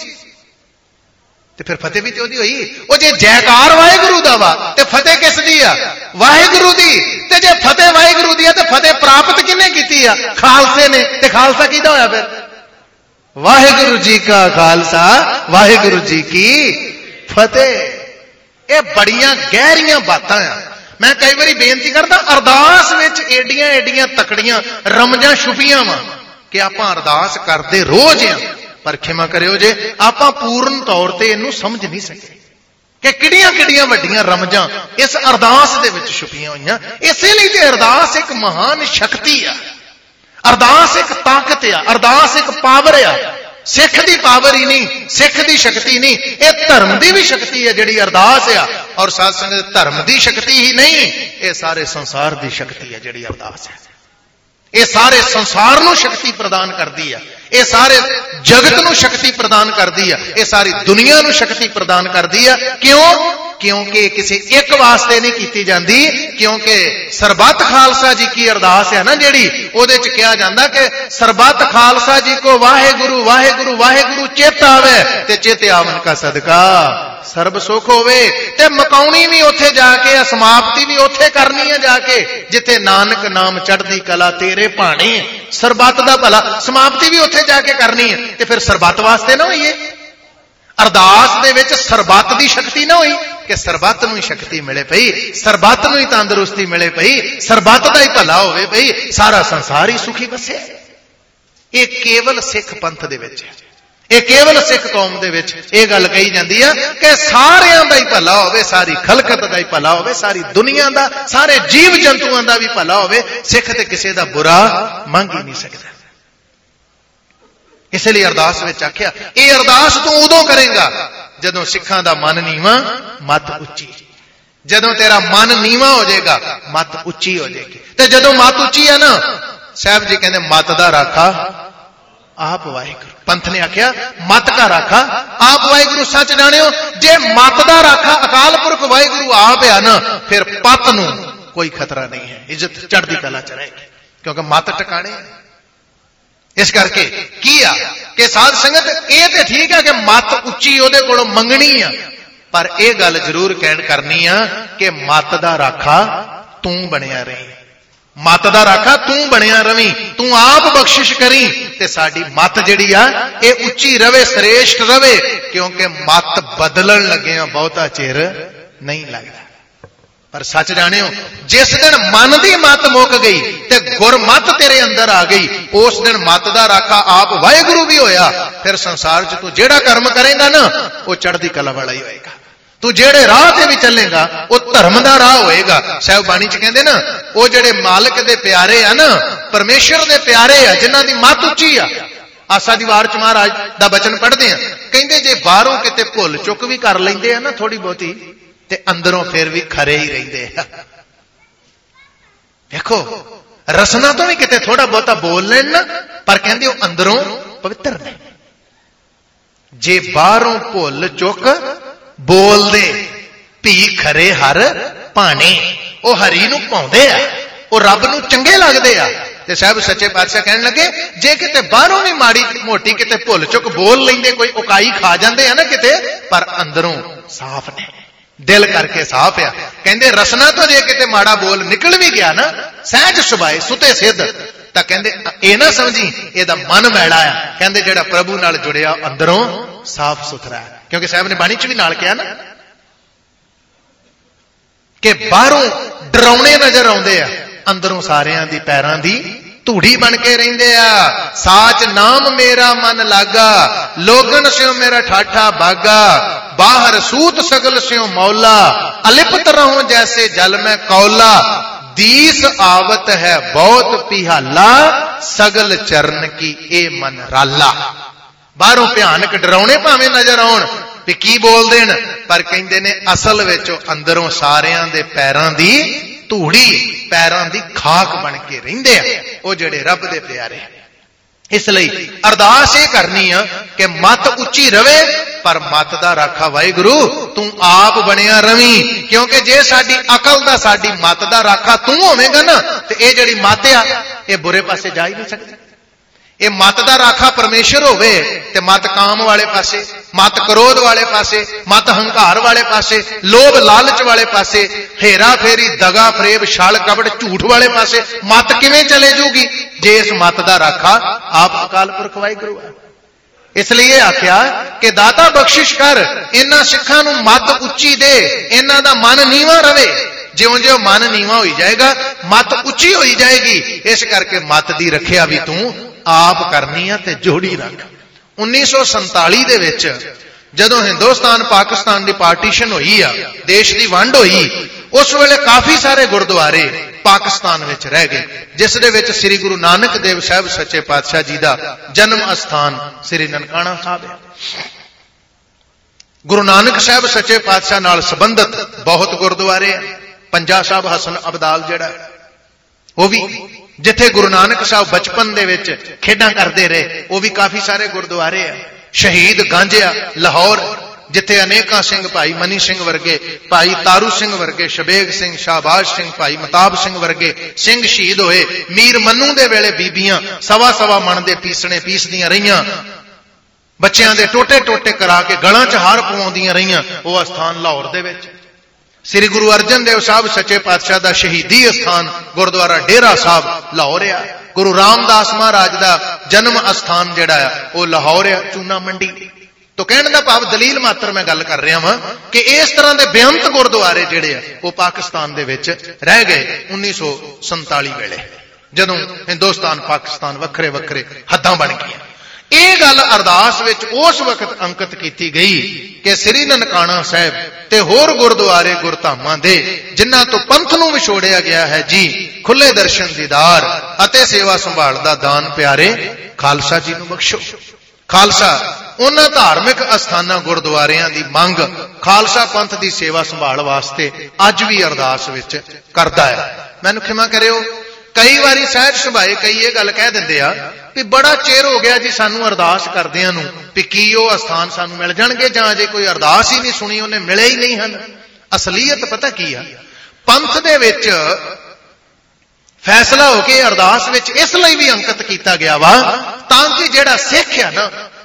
ਤੇ ਫਿਰ ਫਤਿਹ ਵੀ ਤੇ ਉਹਦੀ ਹੋਈ। ਉਹ ਜੇ ਜੈਕਾਰ ਵਾਹਿਗੁਰੂ ਦਾ ਵਾ ਤੇ ਫਤਿਹ ਕਿਸ ਦੀ ਆ? ਵਾਹਿਗੁਰੂ ਦੀ। ਤੇ ਜੇ ਫਤਿਹ ਵਾਹਿਗੁਰੂ ਦੀ ਆ ਤੇ ਫਤਿਹ ਪ੍ਰਾਪਤ ਕਿਹਨੇ ਕੀਤੀ ਆ? ਖਾਲਸੇ ਨੇ। ਤੇ ਖਾਲਸਾ ਕਿਹਦਾ ਹੋਇਆ ਫਿਰ? ਵਾਹਿਗੁਰੂ ਜੀ ਕਾ ਖਾਲਸਾ ਵਾਹਿਗੁਰੂ ਜੀ ਕੀ ਫਤਿਹ। ਇਹ ਬੜੀਆਂ ਗਹਿਰੀਆਂ ਬਾਤਾਂ ਆ। ਮੈਂ ਕਈ ਵਾਰੀ ਬੇਨਤੀ ਕਰਦਾ, ਅਰਦਾਸ ਵਿੱਚ ਏਡੀਆਂ ਏਡੀਆਂ ਤਕੜੀਆਂ ਰਮਜਾਂ ਛੁਪੀਆਂ ਵਾ ਕਿ ਆਪਾਂ ਅਰਦਾਸ ਕਰਦੇ ਰੋਜ਼ ਆ, ਪਰ ਖਿਮਾ ਕਰਿਓ ਜੇ ਆਪਾਂ ਪੂਰਨ ਤੌਰ ਤੇ ਇਹਨੂੰ ਸਮਝ ਨਹੀਂ ਸਕੇ ਕਿ ਕਿਹੜੀਆਂ ਕਿਹੜੀਆਂ ਵੱਡੀਆਂ ਰਮਜਾਂ ਇਸ ਅਰਦਾਸ ਦੇ ਵਿੱਚ ਛੁਪੀਆਂ ਹੋਈਆਂ। ਇਸੇ ਲਈ ਤੇ ਅਰਦਾਸ ਇੱਕ ਮਹਾਨ ਸ਼ਕਤੀ ਆ, ਅਰਦਾਸ ਇੱਕ ਤਾਕਤ ਆ, ਅਰਦਾਸ ਇੱਕ ਪਾਵਰ ਆ। ਸਿੱਖ ਦੀ ਪਾਵਰ ਹੀ ਨਹੀਂ, ਸਿੱਖ ਦੀ ਸ਼ਕਤੀ ਨਹੀਂ, ਇਹ ਧਰਮ ਦੀ ਵੀ ਸ਼ਕਤੀ ਹੈ ਜਿਹੜੀ ਅਰਦਾਸ ਆ। ਔਰ ਸਾਧ ਸੰਗਤ ਧਰਮ ਦੀ ਸ਼ਕਤੀ ਹੀ ਨਹੀਂ, ਇਹ ਸਾਰੇ ਸੰਸਾਰ ਦੀ ਸ਼ਕਤੀ ਹੈ ਜਿਹੜੀ ਅਰਦਾਸ ਹੈ। ਇਹ ਸਾਰੇ ਸੰਸਾਰ ਨੂੰ ਸ਼ਕਤੀ ਪ੍ਰਦਾਨ ਕਰਦੀ ਆ, ਇਹ ਸਾਰੇ ਜਗਤ ਨੂੰ ਸ਼ਕਤੀ ਪ੍ਰਦਾਨ ਕਰਦੀ ਆ, ਇਹ ਸਾਰੀ ਦੁਨੀਆ ਨੂੰ ਸ਼ਕਤੀ ਪ੍ਰਦਾਨ ਕਰਦੀ ਆ। ਕਿਉਂ? ਕਿਉਂਕਿ ਕਿਸੇ ਇੱਕ ਵਾਸਤੇ ਨਹੀਂ ਕੀਤੀ ਜਾਂਦੀ। ਕਿਉਂਕਿ ਸਰਬੱਤ ਖਾਲਸਾ ਜੀ ਕੀ ਅਰਦਾਸ ਹੈ ਨਾ ਜਿਹੜੀ, ਉਹਦੇ ਚ ਕਿਹਾ ਜਾਂਦਾ ਕਿ ਸਰਬੱਤ ਖਾਲਸਾ ਜੀ ਕੋ ਵਾਹਿਗੁਰੂ ਵਾਹਿਗੁਰੂ ਵਾਹਿਗੁਰੂ ਚਿਤ ਆਵੇ, ਤੇ ਚਿਤ ਆਵਨ ਕਾ ਸਦਕਾ ਸਰਬ ਸੁਖ ਹੋਵੇ। ਤੇ ਮਕਾਉਣੀ ਵੀ ਉੱਥੇ ਜਾ ਕੇ ਆ, ਸਮਾਪਤੀ ਵੀ ਉੱਥੇ ਕਰਨੀ ਹੈ ਜਾ ਕੇ ਜਿੱਥੇ ਨਾਨਕ ਨਾਮ ਚੜ੍ਹਦੀ ਕਲਾ ਤੇਰੇ ਭਾਣੇ। ਸਰਬੱਤ ਦਾ ਭਲਾ, ਸਮਾਪਤੀ ਵੀ ਉੱਥੇ ਜਾ ਕੇ ਕਰਨੀ ਹੈ। ਤੇ ਫਿਰ ਸਰਬੱਤ ਵਾਸਤੇ ਨਾ ਹੋਈਏ, ਅਰਦਾਸ ਦੇ ਵਿੱਚ ਸਰਬੱਤ ਦੀ ਸ਼ਕਤੀ ਨਾ ਹੋਈ ਕਿ ਸਰਬੱਤ ਨੂੰ ਹੀ ਸ਼ਕਤੀ ਮਿਲੇ ਪਈ, ਸਰਬੱਤ ਨੂੰ ਹੀ ਤੰਦਰੁਸਤੀ ਮਿਲੇ ਪਈ, ਸਰਬੱਤ ਦਾ ਹੀ ਭਲਾ ਹੋਵੇ ਪਈ, ਸਾਰਾ ਸੰਸਾਰ ਹੀ ਸੁਖੀ ਵਸੇ। ਇਹ ਕੇਵਲ ਸਿੱਖ ਪੰਥ ਦੇ ਵਿੱਚ ਹੈ, ਇਹ ਕੇਵਲ ਸਿੱਖ ਕੌਮ ਦੇ ਵਿੱਚ ਇਹ ਗੱਲ ਕਹੀ ਜਾਂਦੀ ਆ ਕਿ ਸਾਰਿਆਂ ਦਾ ਹੀ ਭਲਾ ਹੋਵੇ, ਸਾਰੀ ਖਲਕਤ ਦਾ ਹੀ ਭਲਾ ਹੋਵੇ, ਸਾਰੀ ਦੁਨੀਆ ਦਾ, ਸਾਰੇ ਜੀਵ ਜੰਤੂਆਂ ਦਾ ਵੀ ਭਲਾ ਹੋਵੇ। ਸਿੱਖ ਤੇ ਕਿਸੇ ਦਾ ਬੁਰਾ ਮੰਗ ਹੀ ਨਹੀਂ ਸਕਦਾ। ਇਸ ਲਈ ਅਰਦਾਸ ਵਿੱਚ ਆਖਿਆ, ਇਹ ਅਰਦਾਸ ਤੂੰ ਉਦੋਂ ਕਰੇਗਾ ਜਦੋਂ ਸਿੱਖਾਂ ਦਾ ਮਨ ਨੀਵਾਂ, ਮੱਤ ਉੱਚੀ। ਜਦੋਂ ਤੇਰਾ ਮਨ ਨੀਵਾਂ ਹੋ ਜਾਏਗਾ, ਮੱਤ ਉੱਚੀ ਹੋ ਜਾਏਗੀ। ਤੇ ਜਦੋਂ ਮੱਤ ਉੱਚੀ ਹੈ ਨਾ, ਸਾਹਿਬ ਜੀ ਕਹਿੰਦੇ ਮੱਤ ਦਾ ਰਾਖਾ ਆਪ ਵਾਹਿਗੁਰੂ। ਪੰਥ ਨੇ ਆਖਿਆ ਮੱਤ ਦਾ ਰਾਖਾ ਆਪ ਵਾਹਿਗੁਰੂ। ਸੱਚ ਜਾਣਿਓ, ਜੇ ਮੱਤ ਦਾ ਰਾਖਾ ਅਕਾਲ ਪੁਰਖ ਵਾਹਿਗੁਰੂ ਆਪ ਆ ਨਾ, ਫਿਰ ਪੱਤ ਨੂੰ ਕੋਈ ਖਤਰਾ ਨਹੀਂ ਹੈ, ਇੱਜ਼ਤ ਚੜ੍ਹਦੀ ਕਲਾ ਚ ਰਹੇਗੀ, ਕਿਉਂਕਿ ਮੱਤ ਟਿਕਾਣੇ। ਇਸ ਕਰਕੇ ਕੀ ਆ ਕਿ ਸਾਧ ਸੰਗਤ, ਇਹ ਤੇ ਠੀਕ ਹੈ ਕਿ ਮੱਤ ਉੱਚੀ ਉਹਦੇ ਕੋਲੋਂ ਮੰਗਣੀ ਆ, ਪਰ ਇਹ ਗੱਲ ਜ਼ਰੂਰ ਕਹਿਣ ਕਰਨੀ ਆ ਕਿ ਮੱਤ ਦਾ ਰਾਖਾ ਤੂੰ ਬਣਿਆ ਰਹੀ। ਮੱਤ ਦਾ ਰਾਖਾ ਤੂੰ ਬਣਿਆ ਰਵੀਂ, ਤੂੰ ਆਪ ਬਖਸ਼ਿਸ਼ ਕਰੀ ਤੇ ਸਾਡੀ ਮੱਤ ਜਿਹੜੀ ਆ ਇਹ ਉੱਚੀ ਰਵੇ, ਸ੍ਰੇਸ਼ਟ ਰਵੇ, ਕਿਉਂਕਿ ਮੱਤ ਬਦਲਣ ਲੱਗਿਆ ਬਹੁਤਾ ਚਿਰ ਨਹੀਂ ਲੱਗਦਾ। ਪਰ ਸੱਚ ਜਾਣਿਓ, ਜਿਸ ਦਿਨ ਮਨ ਦੀ ਮੱਤ ਮੁੱਕ ਗਈ ਤੇ ਗੁਰਮੱਤ ਤੇਰੇ ਅੰਦਰ ਆ ਗਈ, ਉਸ ਦਿਨ ਮੱਤ ਦਾ ਰਾਖਾ ਆਪ ਵਾਹਿਗੁਰੂ ਵੀ ਹੋਇਆ। ਫਿਰ ਸੰਸਾਰ 'ਚ ਤੂੰ ਜਿਹੜਾ ਕਰਮ ਕਰੇਗਾ ਨਾ, ਉਹ ਚੜ੍ਹਦੀ ਕਲਾ ਵਾਲਾ ਹੀ ਹੋਏਗਾ। ਤੂੰ ਜਿਹੜੇ ਰਾਹ ਤੇ ਵੀ ਚੱਲੇਗਾ, ਉਹ ਧਰਮ ਦਾ ਰਾਹ ਹੋਏਗਾ। ਸਾਹਿਬ ਬਾਣੀ 'ਚ ਕਹਿੰਦੇ ਨਾ, ਉਹ ਜਿਹੜੇ ਮਾਲਕ ਦੇ ਪਿਆਰੇ ਆ ਨਾ, ਪਰਮੇਸ਼ਰ ਦੇ ਪਿਆਰੇ ਆ, ਜਿਨ੍ਹਾਂ ਦੀ ਮੱਤ ਉੱਚੀ ਆ। ਆਸਾ ਦੀ ਵਾਰ 'ਚ ਮਹਾਰਾਜ ਦਾ ਬਚਨ ਪੜ੍ਹਦੇ ਆ, ਕਹਿੰਦੇ ਜੇ ਬਾਹਰੋਂ ਕਿਤੇ ਭੁੱਲ ਚੁੱਕ ਵੀ ਕਰ ਲੈਂਦੇ ਆ ਨਾ ਥੋੜੀ ਬਹੁਤੀ, ਤੇ ਅੰਦਰੋਂ ਫਿਰ ਵੀ ਖਰੇ ਹੀ ਰਹਿੰਦੇ ਆ। ਵੇਖੋ, ਰਸਨਾ ਤੋਂ ਵੀ ਕਿਤੇ ਥੋੜਾ ਬਹੁਤਾ ਬੋਲ ਲੈਣ ਨਾ, ਪਰ ਕਹਿੰਦੇ ਉਹ ਅੰਦਰੋਂ ਪਵਿੱਤਰ ਨੇ। ਜੇ ਬਾਹਰੋਂ ਭੁੱਲ ਚੁੱਕ ਬੋਲਦੇ, ਭੀ ਖਰੇ ਹਰ ਭਾਣੇ, ਉਹ ਹਰੀ ਨੂੰ ਭਾਉਂਦੇ ਆ, ਉਹ ਰੱਬ ਨੂੰ ਚੰਗੇ ਲੱਗਦੇ ਆ। ਤੇ ਸਾਹਿਬ ਸੱਚੇ ਪਾਤਸ਼ਾਹ ਕਹਿਣ ਲੱਗੇ, ਜੇ ਕਿਤੇ ਬਾਹਰੋਂ ਵੀ ਮਾੜੀ ਮੋਟੀ ਕਿਤੇ ਭੁੱਲ ਚੁੱਕ ਬੋਲ ਲੈਂਦੇ, ਕੋਈ ਉਕਾਈ ਖਾ ਜਾਂਦੇ ਆ ਨਾ ਕਿਤੇ, ਪਰ ਅੰਦਰੋਂ ਸਾਫ਼ ਨੇ, ਦਿਲ ਕਰਕੇ ਸਾਫ਼ ਆ। ਕਹਿੰਦੇ ਰਸਨਾ ਤੋਂ ਜੇ ਕਿਤੇ ਮਾੜਾ ਬੋਲ ਨਿਕਲ ਵੀ ਗਿਆ ਨਾ, ਸਹਿਜ ਸੁਭਾਏ ਸੁਤੇ ਸਿੱਧ, ਤਾਂ ਕਹਿੰਦੇ ਇਹ ਨਾ ਸਮਝੀ ਇਹਦਾ ਮਨ ਮੈਲਾ ਆ। ਕਹਿੰਦੇ ਜਿਹੜਾ ਪ੍ਰਭੂ ਨਾਲ ਜੁੜਿਆ ਅੰਦਰੋਂ ਸਾਫ਼ ਸੁਥਰਾ ਹੈ। ਕਿਉਂਕਿ ਸਾਹਿਬ ਨੇ ਬਾਣੀ 'ਚ ਵੀ ਨਾਲ ਕਿਹਾ ਨਾ ਕਿ ਬਾਹਰੋਂ ਡਰਾਉਣੇ ਨਜ਼ਰ ਆਉਂਦੇ ਆ, ਅੰਦਰੋਂ ਸਾਰਿਆਂ ਦੀ ਪੈਰਾਂ ਦੀ ਧੂੜੀ ਬਣ ਕੇ ਰਹਿੰਦੇ ਆ। ਸਾਚ ਨਾਮ ਮੇਰਾ ਮਨ ਲਾਗਾ, ਲੋਗਨ ਸਿਓ ਮੇਰਾ ਠਾਠਾ ਬਾਗਾ, ਬਾਹਰ ਸੂਤ ਸਗਲ ਸਿਓ ਮੌਲਾ, ਅਲਿਪਤ ਰਹੂੰ ਜੈਸੇ ਜਲ ਮੈਂ ਕੌਲਾ, ਦੀਸ ਆਵਤ ਹੈ ਬਹੁਤ ਪਿਹਾਲਾ, ਸਗਲ ਚਰਨ ਕੀ ਇਹ ਮਨ ਰਾਲਾ। ਬਾਹਰੋਂ ਭਿਆਨਕ ਡਰਾਉਣੇ ਭਾਵੇਂ ਨਜ਼ਰ ਆਉਣ ਵੀ ਕੀ ਬੋਲ ਦੇਣ, ਪਰ ਕਹਿੰਦੇ ਨੇ ਅਸਲ ਵਿੱਚ ਅੰਦਰੋਂ ਸਾਰਿਆਂ ਦੇ ਪੈਰਾਂ ਦੀ ਧੂੜੀ, ਪੈਰਾਂ ਦੀ ਖਾਕ ਬਣ ਕੇ ਰਹਿੰਦੇ ਆ, ਉਹ ਜਿਹੜੇ ਰੱਬ ਦੇ ਪਿਆਰੇ। ਇਸ ਲਈ ਅਰਦਾਸ ਇਹ ਕਰਨੀ ਆ ਕਿ ਮੱਤ ਉੱਚੀ ਰਵੇ, ਪਰ ਮੱਤ ਦਾ ਰਾਖਾ ਵਾਹਿਗੁਰੂ ਤੂੰ ਆਪ ਬਣਿਆ ਰਵੀਂ। ਕਿਉਂਕਿ ਜੇ ਸਾਡੀ ਅਕਲ ਦਾ, ਸਾਡੀ ਮੱਤ ਦਾ ਰਾਖਾ ਤੂੰ ਹੋਵੇਂਗਾ ਨਾ, ਤੇ ਇਹ ਜਿਹੜੀ ਮੱਤ ਆ ਇਹ ਬੁਰੇ ਪਾਸੇ ਜਾ ਹੀ ਨਹੀਂ ਸਕਦੀ। ਇਹ ਮੱਤ ਦਾ ਰਾਖਾ ਪਰਮੇਸ਼ਰ ਹੋਵੇ ਤੇ ਮੱਤ ਕਾਮ ਵਾਲੇ ਪਾਸੇ, ਮੱਤ ਕ੍ਰੋਧ ਵਾਲੇ ਪਾਸੇ, ਮੱਤ ਹੰਕਾਰ ਵਾਲੇ ਪਾਸੇ, ਲੋਭ ਲਾਲਚ ਵਾਲੇ ਪਾਸੇ, ਹੇਰਾ ਫੇਰੀ, ਦਗਾ ਫਰੇਬ, ਛਲ ਕਪਟ, ਝੂਠ ਵਾਲੇ ਪਾਸੇ ਮੱਤ ਕਿਵੇਂ ਚਲੇ ਜੂਗੀ ਜੇ ਇਸ ਮੱਤ ਦਾ ਰਾਖਾ ਆਪ ਅਕਾਲ ਪੁਰਖ ਵਾਹਿਗੁਰੂ ਹੈ। ਇਸ ਲਈ ਇਹ ਆਖਿਆ ਕਿ ਦਾਤਾ ਬਖਸ਼ਿਸ਼ ਕਰ, ਇਹਨਾਂ ਸਿੱਖਾਂ ਨੂੰ ਮੱਤ ਉੱਚੀ ਦੇ, ਇਹਨਾਂ ਦਾ ਮਨ ਨੀਵਾਂ ਰਵੇ। ਜਿਉਂ-ਜਿਉਂ ਮਨ ਨੀਵਾਂ ਹੋਈ ਜਾਏਗਾ, ਮੱਤ ਉੱਚੀ ਹੋਈ ਜਾਏਗੀ। ਇਸ ਕਰਕੇ ਮੱਤ ਦੀ ਰੱਖਿਆ ਵੀ ਤੂੰ ਆਪ ਕਰਨੀ ਆ ਤੇ ਜੋੜੀ ਰੱਖ। 1947 ਦੇ ਵਿੱਚ ਜਦੋਂ ਹਿੰਦੁਸਤਾਨ ਪਾਕਿਸਤਾਨ ਦੀ ਪਾਰਟੀਸ਼ਨ ਹੋਈ ਆ, ਦੇਸ਼ ਦੀ ਵੰਡ ਹੋਈ, ਉਸ ਵੇਲੇ ਕਾਫੀ ਸਾਰੇ ਗੁਰਦੁਆਰੇ ਪਾਕਿਸਤਾਨ ਵਿੱਚ ਰਹਿ ਗਏ, ਜਿਸ ਦੇ ਵਿੱਚ ਸ੍ਰੀ ਗੁਰੂ ਨਾਨਕ ਦੇਵ ਸਾਹਿਬ ਸੱਚੇ ਪਾਤਸ਼ਾਹ ਜੀ ਦਾ ਜਨਮ ਅਸਥਾਨ ਸ੍ਰੀ ਨਨਕਾਣਾ ਸਾਹਿਬ ਹੈ। ਗੁਰੂ ਨਾਨਕ ਸਾਹਿਬ ਸੱਚੇ ਪਾਤਸ਼ਾਹ ਨਾਲ ਸੰਬੰਧਿਤ ਬਹੁਤ ਗੁਰਦੁਆਰੇ ਆ। ਪੰਜਾ ਸਾਹਿਬ ਹਸਨ ਅਬਦਾਲ ਜਿਹੜਾ, ਉਹ ਵੀ ਜਿੱਥੇ ਗੁਰੂ ਨਾਨਕ ਸਾਹਿਬ ਬਚਪਨ ਦੇ ਵਿੱਚ ਖੇਡਾਂ ਕਰਦੇ ਰਹੇ, ਉਹ ਵੀ ਕਾਫੀ ਸਾਰੇ ਗੁਰਦੁਆਰੇ ਆ। ਸ਼ਹੀਦ ਗਾਂਜਿਆ ਲਾਹੌਰ, ਜਿੱਥੇ ਅਨੇਕਾਂ ਸਿੰਘ, ਭਾਈ ਮਨੀ ਸਿੰਘ ਵਰਗੇ, ਭਾਈ ਤਾਰੂ ਸਿੰਘ ਵਰਗੇ, ਸ਼ਬੇਗ ਸਿੰਘ, ਸ਼ਾਹਬਾਜ਼ ਸਿੰਘ, ਭਾਈ ਮਤਾਬ ਸਿੰਘ ਵਰਗੇ ਸਿੰਘ ਸ਼ਹੀਦ ਹੋਏ। ਮੀਰ ਮੰਨੂ ਦੇ ਵੇਲੇ ਬੀਬੀਆਂ ਸਵਾ ਮਣ ਦੇ ਪੀਸਣੇ ਪੀਸਦੀਆਂ ਰਹੀਆਂ, ਬੱਚਿਆਂ ਦੇ ਟੋਟੇ ਟੋਟੇ ਕਰਾ ਕੇ ਗਲਾਂ 'ਚ ਹਾਰ ਪਵਾਉਂਦੀਆਂ ਰਹੀਆਂ। ਉਹ ਅਸਥਾਨ ਲਾਹੌਰ ਦੇ ਵਿੱਚ। ਸ੍ਰੀ ਗੁਰੂ ਅਰਜਨ ਦੇਵ ਸਾਹਿਬ ਸੱਚੇ ਪਾਤਸ਼ਾਹ ਦਾ ਸ਼ਹੀਦੀ ਅਸਥਾਨ ਗੁਰਦੁਆਰਾ ਡੇਰਾ ਸਾਹਿਬ ਲਾਹੌਰ ਆ। ਗੁਰੂ ਰਾਮਦਾਸ ਮਹਾਰਾਜ ਦਾ ਜਨਮ ਅਸਥਾਨ ਜਿਹੜਾ ਆ ਉਹ ਲਾਹੌਰ ਆ, ਚੂਨਾ ਮੰਡੀ। तो कहने का भाव दलील मात्र मैं गल कर रहा वां कि इस तरह के बेअंत गुरुद्वारे जिहड़े आ वो पाकिस्तान दे विच रह गए 1947 वेले जदों हिंदुस्तान पाकिस्तान वखरे वखरे हद्दां बन गई। ये गल अरदास विच उस वक्त अंकित की गई कि श्री ननकाना साहिब ते होर गुरुद्वारे गुरधामां दे जिन्हां तो पंथ नूं विछोड़िया गया है जी, खुले दर्शन दीदार अते सेवा संभाल दा दान प्यारे खालसा जी नूं बख्शो। खालसा उन्हां धार्मिक अस्थानां गुरुद्वारियां दी मंग खालसा पंथ दी सेवा संभाल वास्ते अज भी अरदास विच करदा है। मैनूं खिमा करियो, कई बारी सहज सुभाए कई ये गल कह दिंदे आ भी बड़ा चेर हो गया जी सानू अरदास करदियां नूं, भी की वो अस्थान सानू मिल जाणगे, जां अजे कोई अरदास ही नहीं सुनी, उन्हें मिले ही नहीं हन। असलीयत पता की आ, पंथ दे विच फैसला हो के अरदास विच इसलिए भी अंकित किया गया वा तां कि जिहड़ा सिख है ना,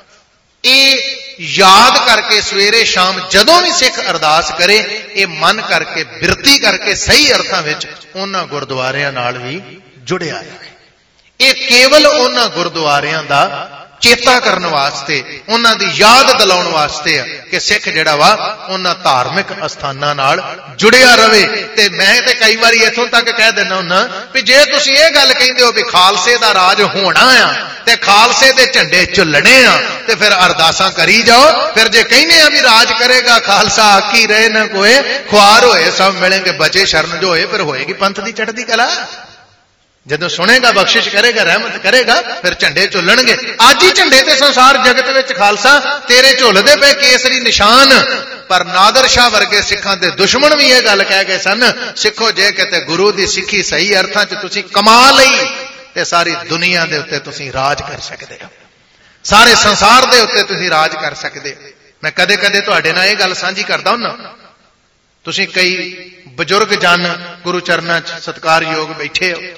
ये याद करके सवेरे शाम जदों भी सिख अरदास करे, ये मन करके बिरती करके सही अर्थां विच उन्हां गुरुद्वारियां नाल भी जुड़िया है। ये केवल उन्हां गुरुद्वारियां दा चेता करने वास्ते, उन्हां दी याद दिलाउण वास्ते है कि सिख जिहड़ा वा उन्हां धार्मिक अस्थानां नाल जुड़िया रवे। ते मैं ते कई बारी इथों तक कह दिंदा हुंदा भी जे तुसीं इह गल कहिंदे हो भी खालसे दा राज होना आ ते खालसे दे झंडे झुलने आ ते फिर अरदासां करी जाओ। फिर जे कहने आ भी राज करेगा खालसा, आकी रहे न कोए, खुआर होए सब मिलेंगे, बचे शरण जो होए, फिर होएगी पंथ दी चढ़दी कला। जदों सुनेगा बख्शिश करेगा रहमत करेगा, फिर झंडे झुलणगे। अज ही झंडे ते संसार जगत विच खालसा तेरे झुलदे पे केसरी निशान। पर नादर शाह वर्गे सिखां दे दुश्मन भी यह गल कह गए सन, सिखो जे किते गुरु दी सिੱਖੀ सही अर्थां च तुसीं कमा लई ते सारी दुनिया दे उत्ते तुसीं राज कर सकदे हो, सारे संसार दे उत्ते तुसीं राज कर सकदे हो। मैं कदे कदे तुहाडे नाल इह गल साझी करदा हुंदा, तुसीं कई बजुर्ग जन गुरु चरनां च सत्कारयोग बैठे हो,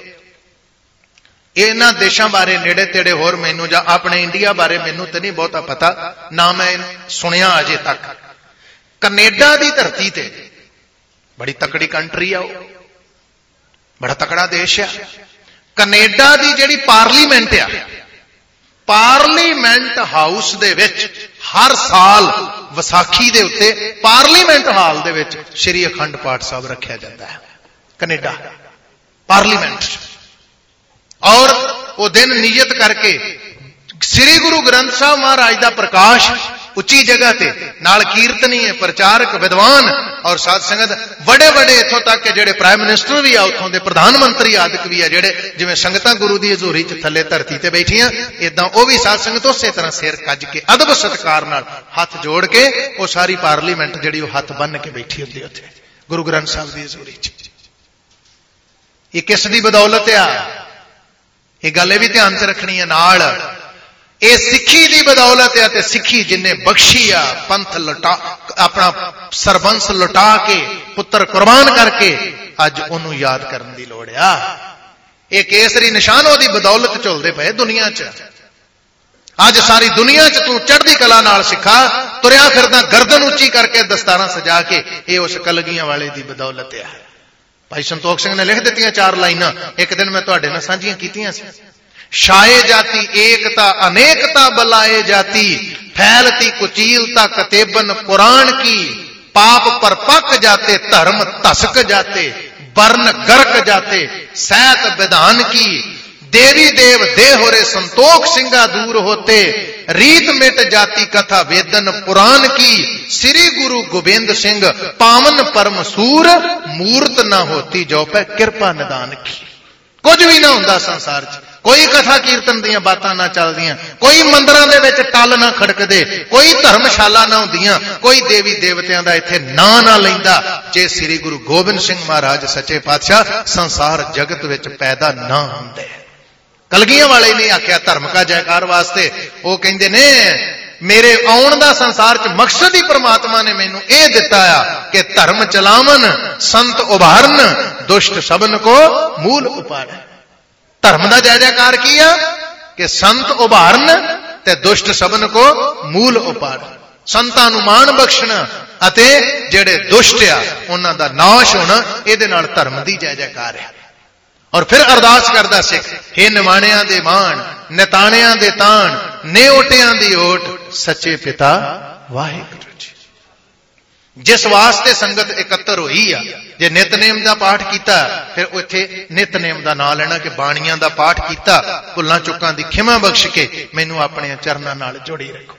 इन्हां देशां बारे नेड़े तेड़े होर मैनूं जां अपने इंडिया बारे मैनूं ते नहीं बहुता पता, ना मैं सुनिया अजे तक। कनेडा दी धरती ते बड़ी तकड़ी कंट्री आ, बड़ा तकड़ा देश है। कनेडा दी जिहड़ी पार्लीमेंट आ, पार्लीमेंट हाउस दे विच हर साल विसाखी दे उत्ते पार्लीमेंट हाल दे विच श्री अखंड पाठ साहब रखिया जाता है। कनेडा पार्लीमेंट, और वो दिन नियत करके श्री गुरु ग्रंथ साहब महाराज का प्रकाश उच्ची जगह ते नाल कीर्तनी है, प्रचारक विद्वान और साध संगत बड़े बड़े इथों तक के जेड़े प्राइम मिनिस्टर भी आ, उथों दे प्रधानमंत्री आदि भी है, जेड़े जिवें संगतां गुरु दी हजूरी च थल्ले धरती ते बैठियां, इदां वो भी साध संगत उसे तरह सिर कज के अदब सत्कार नाल हथ जोड़ के वो सारी पार्लीमेंट जिहड़ी वो हथ बन के बैठी हुंदी उत्थे गुरु ग्रंथ साहब दी हजूरी च। ये किस दी बदौलत आ? ये गल भी ध्यान च रखनी है नाल, ये सिੱਖੀ दी बदौलत है। ते सिੱਖੀ जिन्हें बख्शी आ, पंथ लुटा अपना सरबंस लुटा के पुत्र कुर्बान करके अज उन्होंने याद करने की लोड़ आ। ये केसरी निशान ओदी बदौलत झुलदे पे दुनिया च। अज सारी दुनिया च तू चढ़दी कला नाल सिखा तुरिया फिरदा गर्दन उच्ची करके दस्तारा सजा के, ये उस कलगियां वाले दी बदौलत है। भाई संतोख सिंह ने लिख दित्तियां 4 लाइनां, एक दिन मैं तुहाडे नाल सांझियां कीतियां सी। शाये जाती एकता अनेकता बलाए जाती, फैलती कुचीलता कतेबन पुराण की, पाप पर पक जाते धर्म धसक जाते, वर्ण गर्क जाते सहत विधान की, देवी देव देहोरे संतोख सिंगा दूर होते, रीत मिट जाती कथा वेदन पुराण की, श्री गुरु गोबिंद सिंह पावन परम सूर, मूर्त ना होती जो पे कृपा निदान की। कुछ भी ना हुंदा संसार च, कोई कथा कीर्तन दीयां बातां ना चलदियां, कोई मंदिरां दे विच टल ना खड़कदे, कोई धर्मशाला ना हुंदियां, कोई देवी देवतियां दा इत्थे नां ना लैंदा जे श्री गुरु गोबिंद सिंह महाराज सच्चे पातशाह संसार जगत विच पैदा ना हुंदे। कलगियां वाले ने आख्या धर्म का जयकार वास्ते, वो कहंदे ने मेरे आउण दा संसार च मकसद ही परमात्मा ने मैनू यह दिता है कि धर्म चलावन संत उभारन, दुष्ट सबन को मूल उपाड़। धर्म का जय जयकार किया कि संत उभारन ते दुष्ट सबन को मूल उपाड़, संतां नूं मान बख्शना अते जेड़े दुष्ट आ उन्हां दा नाश होना, इहदे नाल धर्म दी जय जयकार है। और फिर अरदास करदा सिख, हे निमाणियां दे मान, निताणियां दे ताण, नेओटियां दी ओट, सच्चे पिता वाहिगुरू जी। जिस वास्ते संगत एकत्र हुई आ, जे नितनेम का पाठ किया फिर उत्थे नितनेम का नाम लेना कि बाणियां का पाठ किया, भुल्लां चुकां दी खिमा बख्श के मैनू अपने चरनां नाल जोड़ी रखो,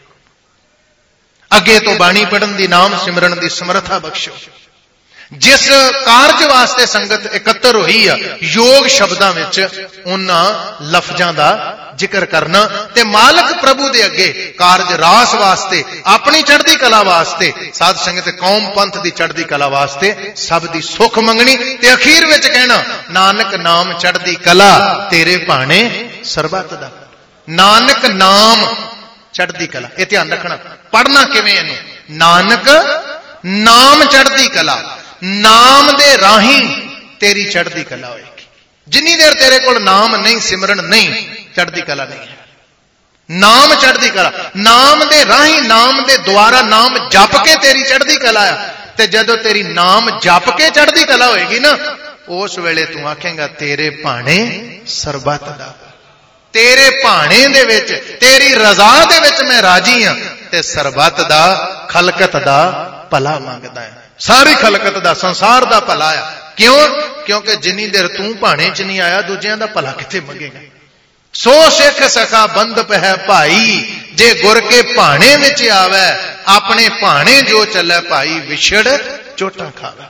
अगे तो बाणी पढ़न दी नाम सिमरन दी समर्था बख्शो। जिस कारज वास्ते संगत एकत्र हुई आ, योग शब्दां विच उन्हां लफजां दा जिक्र करना ते मालक प्रभु दे अगे कारज रास वास्ते, अपनी चढ़दी कला वास्ते, साध संगत कौम पंथ दी चढ़दी कला वास्ते सब दी सुख मंगनी ते अखीर विच कहना नानक नाम चढ़दी कला तेरे भाणे सरबत दा। नानक नाम चढ़दी कला, ये ध्यान रखना। पढ़ना किवें इहनूं? नानक नाम चढ़दी कला, नाम दे राही तेरी चढ़दी कला होएगी। जिन्नी देर तेरे कोल नाम नहीं, सिमरन नहीं, चढ़दी कला नहीं है। नाम चढ़दी कला, नाम दे राही, नाम दे द्वारा नाम जप के तेरी चढ़दी कला है। ते जदों तेरी नाम जप के चढ़दी कला होएगी ना, उस वेले तू आखेगा तेरे भाणे सरबत दा, तेरे भाणे दे विच, तेरी रजा दे विच मैं राजी हां ते सरबत दा, खलकत दा भला मंगदा है। सारी खलकत दा, संसार दा भला आ। क्यों? क्योंकि जिन्नी देर तू भाणे च नहीं आया, दूजियां दा भला किथे मंगेगा। सो सिख सखा बंधप है भाई, जे गुर के भाणे विच आवे, अपने भाणे जो चले भाई, विछड़ चोटां खावे।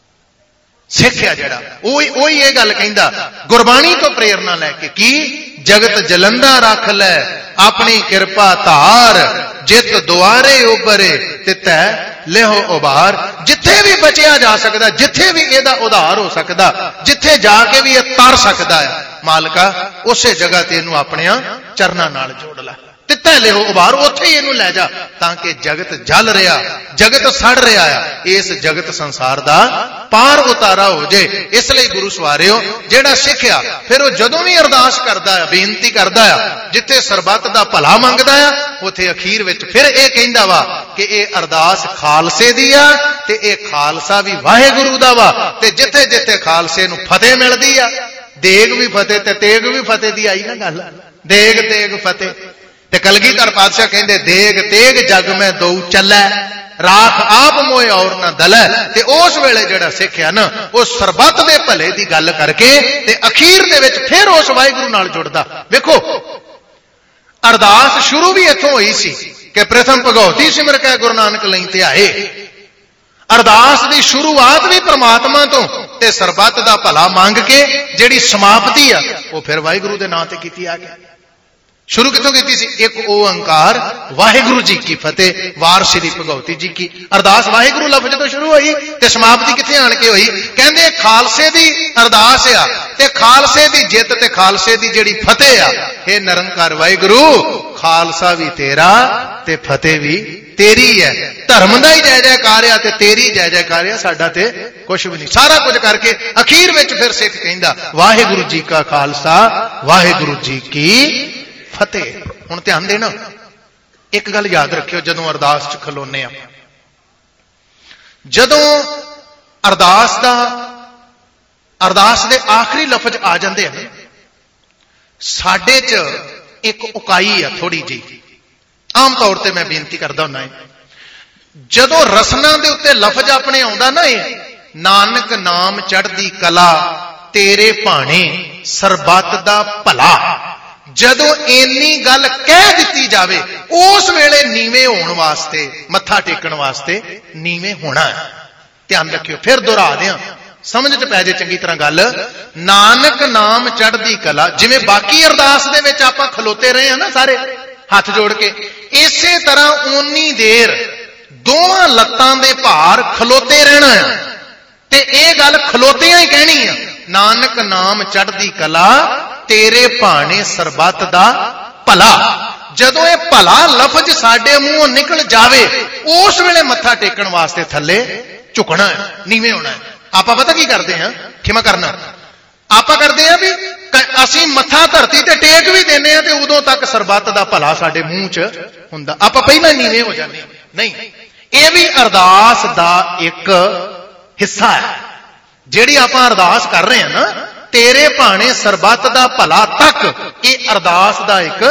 सिख है जिहड़ा ओही ये गल कहंदा, गुरबाणी तो प्रेरणा लैके की जगत जलंदा रख लै, अपनी कृपा धार, जित दुआरे उबरे तितै लेहो उबार। जिथे भी बचिया जा सकता, जिथे भी ਇਹਦਾ उधार हो सकता, जिथे जाके भी ਇਹ तर सकता है, मालका उसे जगह ते ਇਹਨੂੰ ਆਪਣਿਆਂ ਚਰਨਾਂ ਨਾਲ जोड़ ला, तितै लेहो उबार, ਉੱਥੇ ही ਇਹਨੂੰ ਲੈ ਜਾ, ताकि जगत जल रहा, जगत सड़ रहा है, इस जगत संसार दा पार उतारा हो जाए। इसलिए गुरु सवारियो जेड़ा सिखिया फिर वो जदों भी अरदास करता है, बेनती करता है, जिथे सरबत दा भला मंगदा है, उथे अखीर विच फिर यह कहंदा वा कि यह अरदास खालसे दी आ ते यह खालसा भी वाहिगुरू दा वा। ते जिथे जिथे खालसे नूं फतेह मिलदी आ, देग भी फतेह ते तेग भी फतेह दी आई ना गल, देग तेग फतेह। ते कलगीधर पातशाह कहंदे देग तेग जग में दो चलै, राख आप मोए और ना दलै। ते उस वेले जेड़ा सिखिया ना, वो सरबत दे भले दी गल करके ते अखीर दे विच फिर उस वाहिगुरू नाल जुड़दा। वेखो अरदास शुरू भी इत्थों होई सी कि प्रथम भगौती सिमर कै गुरु नानक लई ध्याए। अरदास दी शुरुआत भी परमात्मा तो ते सरबत दा भला मंग के जेड़ी समाप्ति आ वो फिर वाहिगुरू दे नाम ते कीती आ गई। शुरू कितों की सी? एक ओंकार वाहिगुरू जी की फतेह, वार श्री भगवती जी की। अरदास वाहिगुरू लफ्ज तो शुरू हुई ते समाप्ति किथे आण के हुई? कहंदे खालसे दी अरदास आ ते खालसे दी जित ते खालसे दी जेड़ी फतेह आ। हे निरंकार वाहिगुरू, खालसा भी तेरा ते फतेह भी तेरी है। धर्म दा ही जय जयकार आ ते तेरी जय जयकार आ, साडा ते कुछ भी नहीं। सारा कुछ करके अखीर विच फिर सिख कहंदा वाहिगुरू जी का खालसा, वाहिगुरू जी की फतेह। हुण ध्यान देना, एक गल याद रखियो, जदों अरदास च खलोने आ, जदों अरदास दे आखिरी लफज आ जांदे हैं, साडे च एक उकाई आ थोड़ी जी। आम तौर पर मैं बेनती करदा हुंदा है, जदों रसना दे उत्ते लफज अपने आउंदा ना, नानक नाम चढ़दी कला तेरे भाणे सरबत दा भला, जदों इन्नी गल कह दी जाए उस वेले नीवे होने वास्ते, मत्था टेकण वास्ते नीवे होना है। ध्यान रखियो, फिर दोहरा दियां, समझ च पै जाए चंगी तरह गल। नानक नाम चढ़दी कला, जिवें बाकी अरदास दे विच आपां खलोते रहे हैं ना सारे हाथ जोड़ के, इसे तरह उन्नी देर दोवां लत्तां दे भार खलोते रहना है। ते ये गल खलोतियां ही कहनी है, नानक नाम चढ़दी कला तेरे भाणे सरबत दा भला। जदों ये भला लफज साडे मूंहों निकल जावे, उस वेले मत्था टेकण वास्ते थल्ले झुकना है, नीवे होना है। आपां पता की करते हैं, खिमा करना, आपां करते हैं भी असीं मत्था धरती ते टेक भी देने हैं ते उदों तक सरबत दा भला साडे मूंह च हुंदा, आपां पहलां नीवे हो जांदे नहीं। ये भी अरदास दा एक हिस्सा है। जिहड़ी आपां अरदास कर रहे हैं ना, तेरे भाणे सरबत दा भला तक, ये अरदास दा एक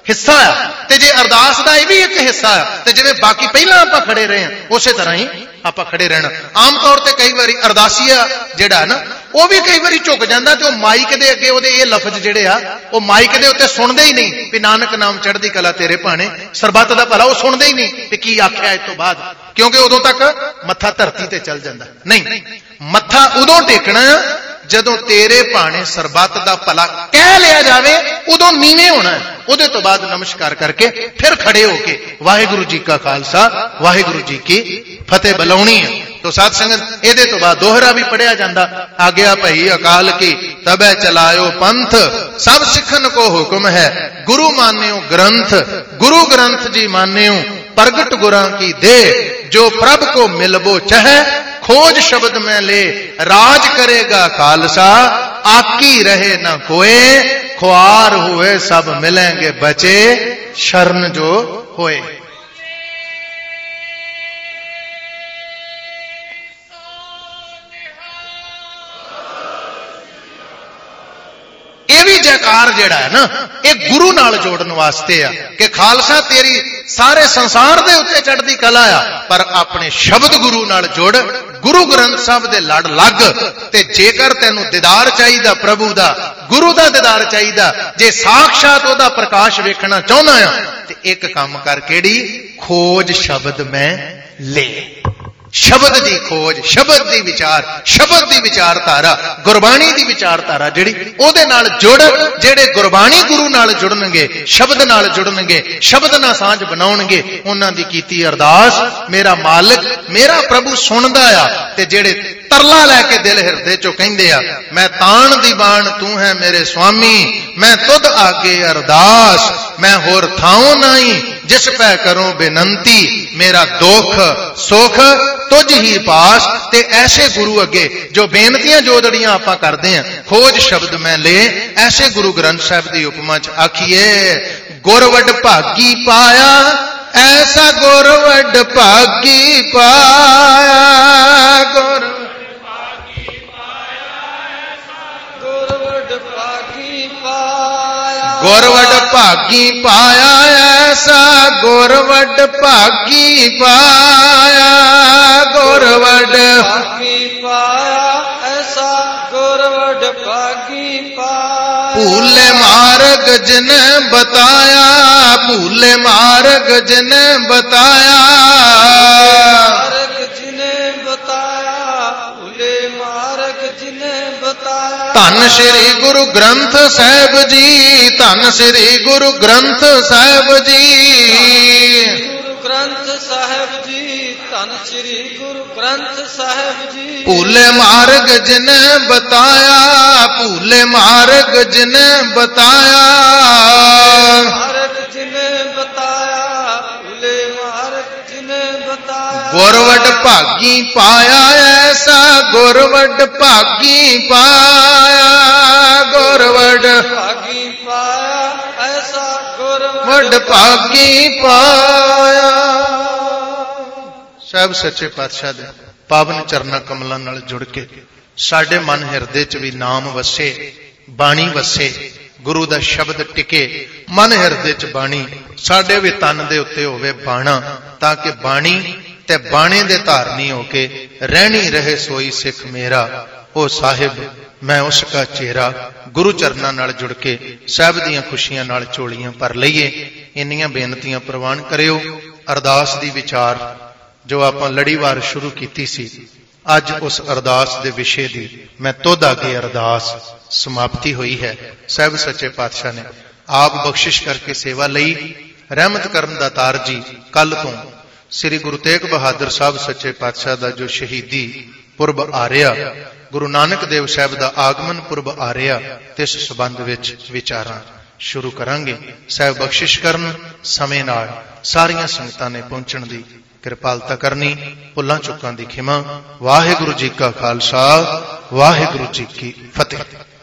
हिस्सा आ। ते जे अरदास का यह भी एक हिस्सा आ, ते जिवें बाकी पहला आपां खड़े रहे हैं उस तरह ही आपां खड़े रहना। आम तौर पर कई बार अरदासीआ जिहड़ा है ना वह भी कई बार झुक जाता, तो माइक के अगे वो ये लफज जिहड़े आ वो माइक के उत्ते सुनते ही नहीं भी नानक नाम चढ़दी कला तेरे भाणे सरबत दा भला, वो सुनते ही नहीं भी की आख्या इस तो बाद, क्योंकि उदों तक मत्था धरती ते चल जाता। नहीं, मत्था उदों टेकना जदों तेरे भाणे सरबत दा भला कह लिया जाए, उदों नीवें होना है, उहदे तो बाद नमस्कार करके फिर खड़े होके वाहिगुरु जी का खालसा वाहिगुरु जी की फतेह बुलाउणी है। तो साध संगत इहदे तो बाद दोहरा भी पढ़िया जांदा, आ गया भई अकाल की तबे चलायो पंथ, सब सिखन को हुक्म है गुरु मान्यो ग्रंथ, गुरु ग्रंथ जी मान्यो प्रगट गुरां की दे, जो प्रभ को मिलबो चहे खोज शब्द में ले, राज करेगा खालसा आकी रहे न कोए, ख्वार हुए सब मिलेंगे बचे शरण जो होए। भी जयकार जिहड़ा है ना ये गुरु नाल जोड़न वास्ते आ कि खालसा तेरी सारे संसार दे उत्ते चढ़दी कला आ, पर अपने शब्द गुरु नाल जोड़, गुरु ग्रंथ साहब दे लड़ लग। ते जेकर तैनू दीदार चाहिदा प्रभु दा, गुरु दा दीदार चाहिदा, जे साक्षात ओदा प्रकाश वेखना चाहुंदा आ ते एक काम कर, केड़ी खोज शब्द में ले, शब्द की खोज, शब्द की विचार, शब्द की विचारधारा, गुरबाणी की विचारधारा जिहड़ी ओहदे नाल जुड़, जेड़े गुरबाणी गुरु नाल जुड़नगे, शब्द नाल जुड़नगे, शब्द नाल सांझ बनाउणगे, उन्हां दी कीती अरदास मेरा मालिक मेरा प्रभु सुनदा आ। ते जेड़े तरला लैके दिल हिरदे चो कहिंदे आ मैं ताण दी बाण तू है मेरे स्वामी, मैं तुद आगे अरदास, मैं होर थाऊं नहीं जिस पै करूं बेनंती, मेरा दुख सुख तुझ ही पास। ते ऐसे गुरु अगे जो बेनतियां जोदड़ियां आपां करदे हैं, खोज शब्द में ले, ऐसे गुरु ग्रंथ साहिब की उपमा च आखिए गुरवड भागी पाया, ऐसा गुरवड भागी पाया, गुरवड भागी पाया, ऐसा गुरवड भागी पाया, गुरवड भागी पाया, ऐसा गुरवड भागी पाया। भूले मार्ग जिने बताया, भूले मार्ग जिने बताया, मार्ग जिने बताया, भूले मार्ग जिने बताया। धन श्री गुरु ग्रंथ साहिब जी, धन श्री गुरु ग्रंथ साहिब जी, गुरु ग्रंथ साहिब जी, धन श्री गुरु ग्रंथ साहिब जी। भूले मार्ग जिने बताया, भूले मार्ग जिने बताया, मार्ग जिने बताया, भूले मार्ग जिने बताया। गुरवड भागी पाया, ऐसा गुरवड भागी पाया, गुरवड भागी पाया, ऐसा गुरवड भागी पाया। साहब सच्चे पातशाह दे पावन चरना कमलों नाल जुड़ के साडे मन हिरदे च भी नाम वसे, बाणी वसे, गुरु दा शब्द टिके मन हिरदे च बाणी, साडे भी तन दे उत्ते होवे बाणा, ताकि बाणी ते बाणे दे धारनी होके रहनी रहे सोई सिख मेरा, ओ साहिब मैं उसका चेहरा। गुरु चरना नाल जुड़ के साहब दियां खुशियां नाल झोलियां भर लईए। इन्नियां बेनतियां प्रवान करियो। अरदास दी विचार जो आपां लड़ीवार शुरू कीती सी, अज उस अरदास दे विषय दी मैं तुद अगे अरदास समाप्ति हुई है। साहब सच्चे पातशाह ने आप बख्शिश करके सेवा लई। रहमत करन दातार जी कल तो श्री गुरु तेग बहादुर साहब सच्चे पातशाह का जो शहीदी पुरब आ रहा, गुरु नानक देव साहब का आगमन पुरब आ रहा, इस संबंध विच विचारां शुरू करांगे। साहब बख्शिश करन, समय नाल सारियां संगतां ने पहुंचण दी कृपालता करनी, भुलां चुकां दी खिमा। वाहिगुरु जी का खालसा, वाहिगुरु जी की फतेह।